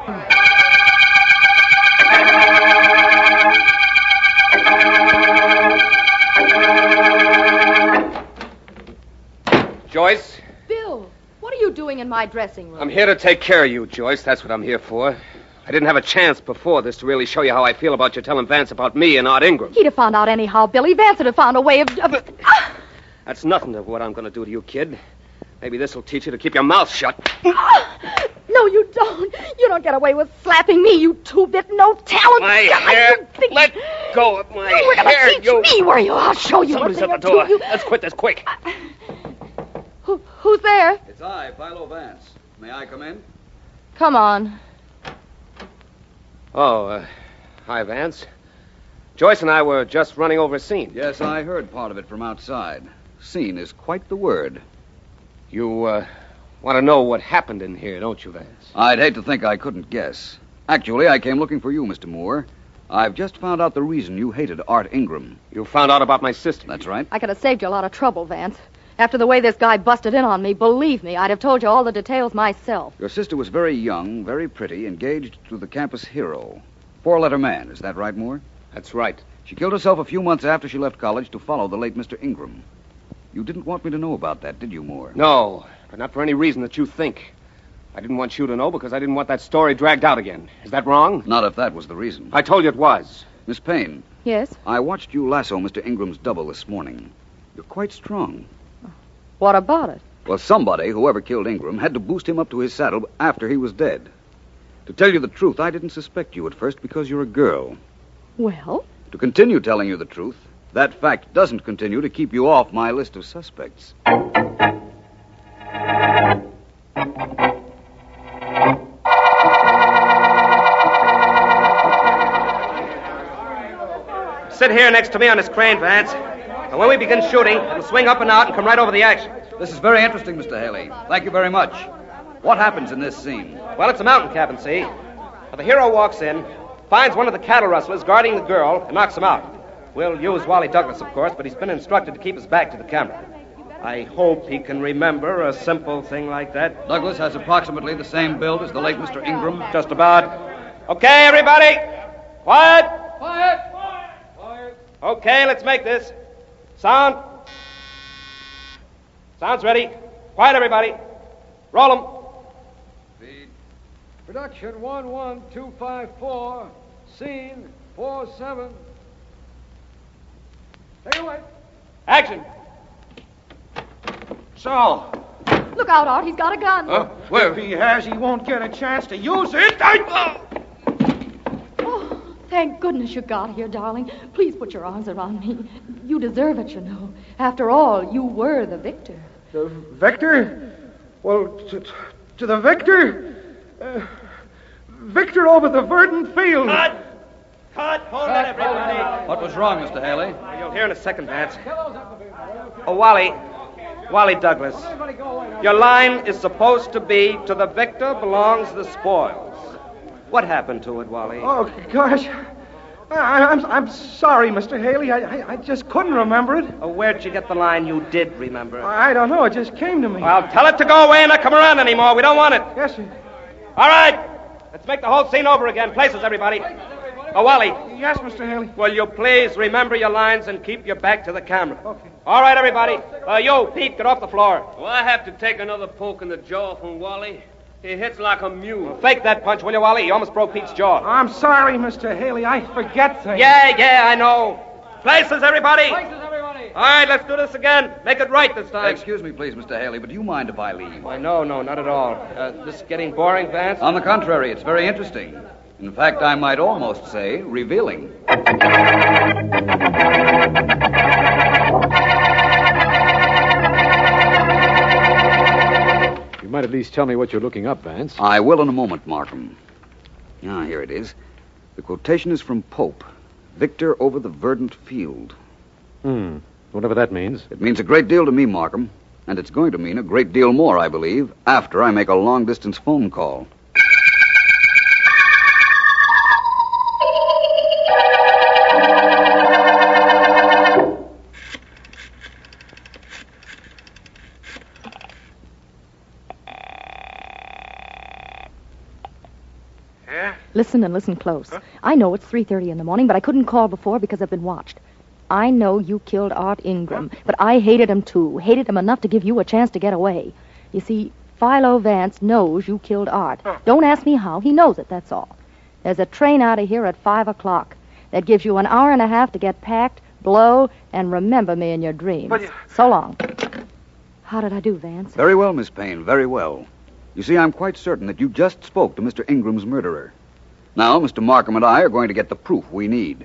Joyce? Bill, what are you doing in my dressing room? I'm here to take care of you, Joyce. That's what I'm here for. I didn't have a chance before this to really show you how I feel about you telling Vance about me and Art Ingram. He'd have found out anyhow, Billy. Vance would have found a way of... That's nothing to what I'm going to do to you, kid. Maybe this will teach you to keep your mouth shut. No, you don't. You don't get away with slapping me, you two-bit no-talent. My guy. hair. You think... Let go of my You were going hair. to teach me, were you? I'll show you. Somebody's what at the they'll door. do. Let's quit this quick. Who's there? It's I, Philo Vance. May I come in? Come on. Oh, hi, Vance. Joyce and I were just running over a scene. Yes, I heard part of it from outside. Scene is quite the word. You, want to know what happened in here, don't you, Vance? I'd hate to think I couldn't guess. Actually, I came looking for you, Mr. Moore. I've just found out the reason you hated Art Ingram. You found out about my sister? That's right. I could have saved you a lot of trouble, Vance. After the way this guy busted in on me, believe me, I'd have told you all the details myself. Your sister was very young, very pretty, engaged to the campus hero. Four-letter man, is that right, Moore? That's right. She killed herself a few months after she left college to follow the late Mr. Ingram. You didn't want me to know about that, did you, Moore? No, but not for any reason that you think. I didn't want you to know because I didn't want that story dragged out again. Is that wrong? Not if that was the reason. I told you it was. Miss Payne. Yes? I watched you lasso Mr. Ingram's double this morning. You're quite strong. What about it? Well, somebody, whoever killed Ingram, had to boost him up to his saddle after he was dead. To tell you the truth, I didn't suspect you at first because you're a girl. Well? To continue telling you the truth, that fact doesn't continue to keep you off my list of suspects. Sit here next to me on this crane, Vance. And when we begin shooting, it'll swing up and out and come right over the action. This is very interesting, Mr. Haley. Thank you very much. What happens in this scene? Well, it's a mountain cabin, see? Now, the hero walks in, finds one of the cattle rustlers guarding the girl, and knocks him out. We'll use Wally Douglas, of course, but he's been instructed to keep his back to the camera. I hope he can remember a simple thing like that. Douglas has approximately the same build as the late Mr. Ingram. Just about. Okay, everybody. Quiet. Quiet. Okay, let's make this. Sound. Sound's ready. Quiet, everybody. Roll 'em. Speed. Production 11254, scene 47. Take it away. Action. So, Look out, Art. He's got a gun. if he has, he won't get a chance to use it. Oh, thank goodness you got here, darling. Please put your arms around me. You deserve it, you know. After all, you were the victor. The victor? Well, to the victor? Victor over the verdant field. Cut. Hold it, everybody. What was wrong, Mr. Haley? You'll hear in a second, Vance. Oh, Wally Douglas. Your line is supposed to be, to the victor belongs the spoils. What happened to it, Wally? Oh, gosh. I'm sorry, Mr. Haley. I just couldn't remember it. Oh, where'd you get the line you did remember? I don't know. It just came to me. Well, tell it to go away and not come around anymore. We don't want it. Yes, sir. All right. Let's make the whole scene over again. Places, everybody. Oh, Wally. Yes, Mr. Haley. Will you please remember your lines and keep your back to the camera? Okay. All right, everybody. You, Pete, get off the floor. Will I have to take another poke in the jaw from Wally? He hits like a mule. Well, fake that punch, will you, Wally? You almost broke Pete's jaw. I'm sorry, Mr. Haley. I forget things. Yeah, I know. Places, everybody. All right, let's do this again. Make it right this time. Excuse me, please, Mr. Haley, but do you mind if I leave? Why, no, not at all. This getting boring, Vance? On the contrary, it's very interesting. In fact, I might almost say revealing. You might at least tell me what you're looking up, Vance. I will in a moment, Markham. Ah, here it is. The quotation is from Pope. Victor over the verdant field. Whatever that means. It means a great deal to me, Markham. And it's going to mean a great deal more, I believe, after I make a long-distance phone call. Listen and listen close. Huh? I know it's 3:30 in the morning, but I couldn't call before because I've been watched. I know you killed Art Ingram, but I hated him too. Hated him enough to give you a chance to get away. You see, Philo Vance knows you killed Art. Don't ask me how. He knows it, that's all. There's a train out of here at 5 o'clock. That gives you an hour and a half to get packed, blow, and remember me in your dreams. So long. How did I do, Vance? Very well, Miss Payne, very well. You see, I'm quite certain that you just spoke to Mr. Ingram's murderer. Now, Mr. Markham and I are going to get the proof we need.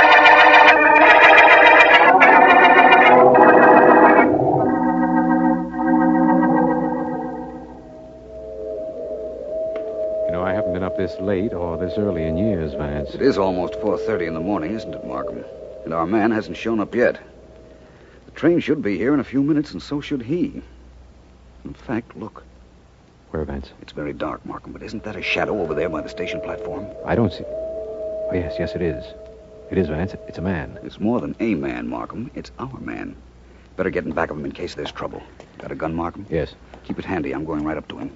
I haven't been up this late or this early in years, Vance. It is almost 4:30 in the morning, isn't it, Markham? And our man hasn't shown up yet. The train should be here in a few minutes, and so should he. In fact, look. Where, Vance? It's very dark, Markham, but isn't that a shadow over there by the station platform? I don't see... Oh, yes, it is. It is, Vance. It's a man. It's more than a man, Markham. It's our man. Better get in back of him in case there's trouble. Got a gun, Markham? Yes. Keep it handy. I'm going right up to him.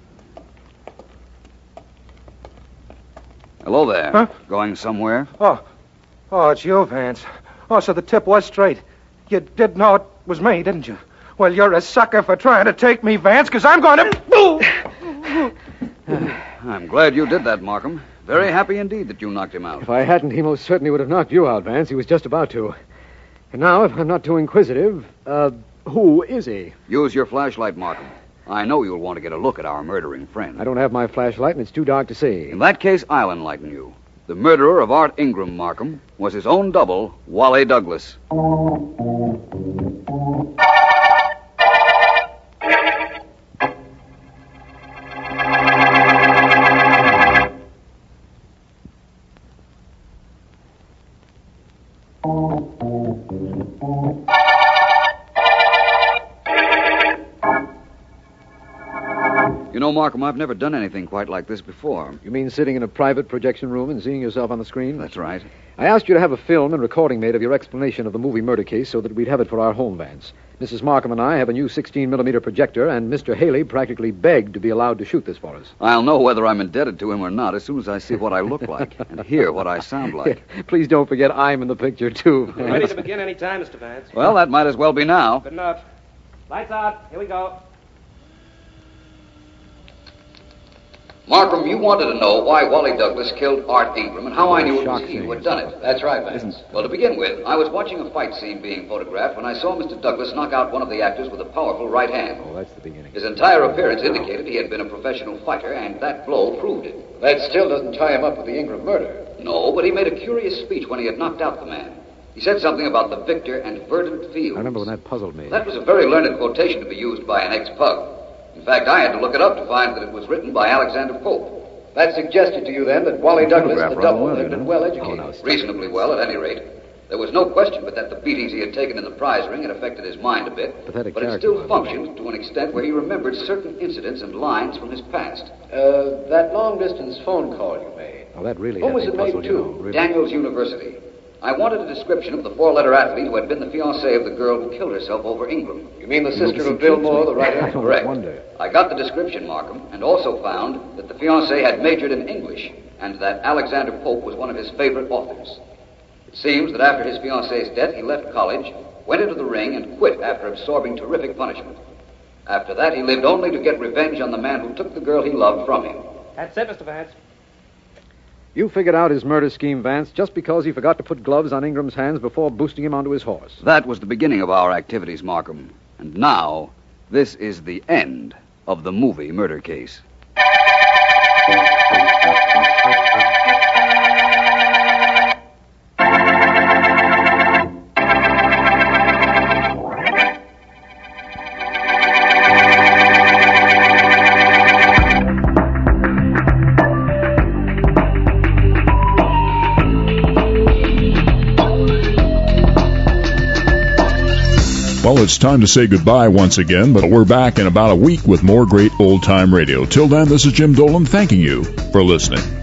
Hello there. Huh? Going somewhere? Oh, it's you, Vance. Oh, so the tip was straight. You did know it was me, didn't you? Well, you're a sucker for trying to take me, Vance, because I'm going to... I'm glad you did that, Markham. Very happy indeed that you knocked him out. If I hadn't, he most certainly would have knocked you out, Vance. He was just about to. And now, if I'm not too inquisitive, who is he? Use your flashlight, Markham. I know you'll want to get a look at our murdering friend. I don't have my flashlight, and it's too dark to see. In that case, I'll enlighten you. The murderer of Art Ingram, Markham, was his own double, Wally Douglas. You know, Markham, I've never done anything quite like this before. You mean sitting in a private projection room and seeing yourself on the screen? That's right. I asked you to have a film and recording made of your explanation of the movie murder case so that we'd have it for our home, Vance. Mrs. Markham and I have a new 16-millimeter projector, and Mr. Haley practically begged to be allowed to shoot this for us. I'll know whether I'm indebted to him or not as soon as I see what I look like and hear what I sound like. Please don't forget I'm in the picture, too, Vance. Ready to begin any time, Mr. Vance. Well, that might as well be now. Good enough. Lights out. Here we go. Markham, you wanted to know why Wally Douglas killed Art Ingram and how I knew it was he who had done it. That's right, Vance. Well, to begin with, I was watching a fight scene being photographed when I saw Mr. Douglas knock out one of the actors with a powerful right hand. Oh, that's the beginning. His entire appearance indicated he had been a professional fighter, and that blow proved it. That still doesn't tie him up with the Ingram murder. No, but he made a curious speech when he had knocked out the man. He said something about the victor and verdant fields. I remember when that puzzled me. That was a very learned quotation to be used by an ex-pug. In fact, I had to look it up to find that it was written by Alexander Pope. That suggested to you, then, that Wally Douglas, the double, had been well-educated. Reasonably well, at any rate. There was no question but that the beatings he had taken in the prize ring had affected his mind a bit. Pathetic but it still functioned to an extent where he remembered certain incidents and lines from his past. That long-distance phone call you made. Oh, that really Who was had it me made puzzled, to? you know, really. Daniels University. I wanted a description of the four-letter athlete who had been the fiancée of the girl who killed herself over Ingram. You mean the sister of Bill Moore, the writer? Correct. I got the description, Markham, and also found that the fiancée had majored in English and that Alexander Pope was one of his favorite authors. It seems that after his fiancée's death, he left college, went into the ring, and quit after absorbing terrific punishment. After that, he lived only to get revenge on the man who took the girl he loved from him. That's it, Mr. Vance. You figured out his murder scheme, Vance, just because he forgot to put gloves on Ingram's hands before boosting him onto his horse. That was the beginning of our activities, Markham. And now, this is the end of the movie murder case. Well, it's time to say goodbye once again, but we're back in about a week with more great old-time radio. Till then, this is Jim Dolan thanking you for listening.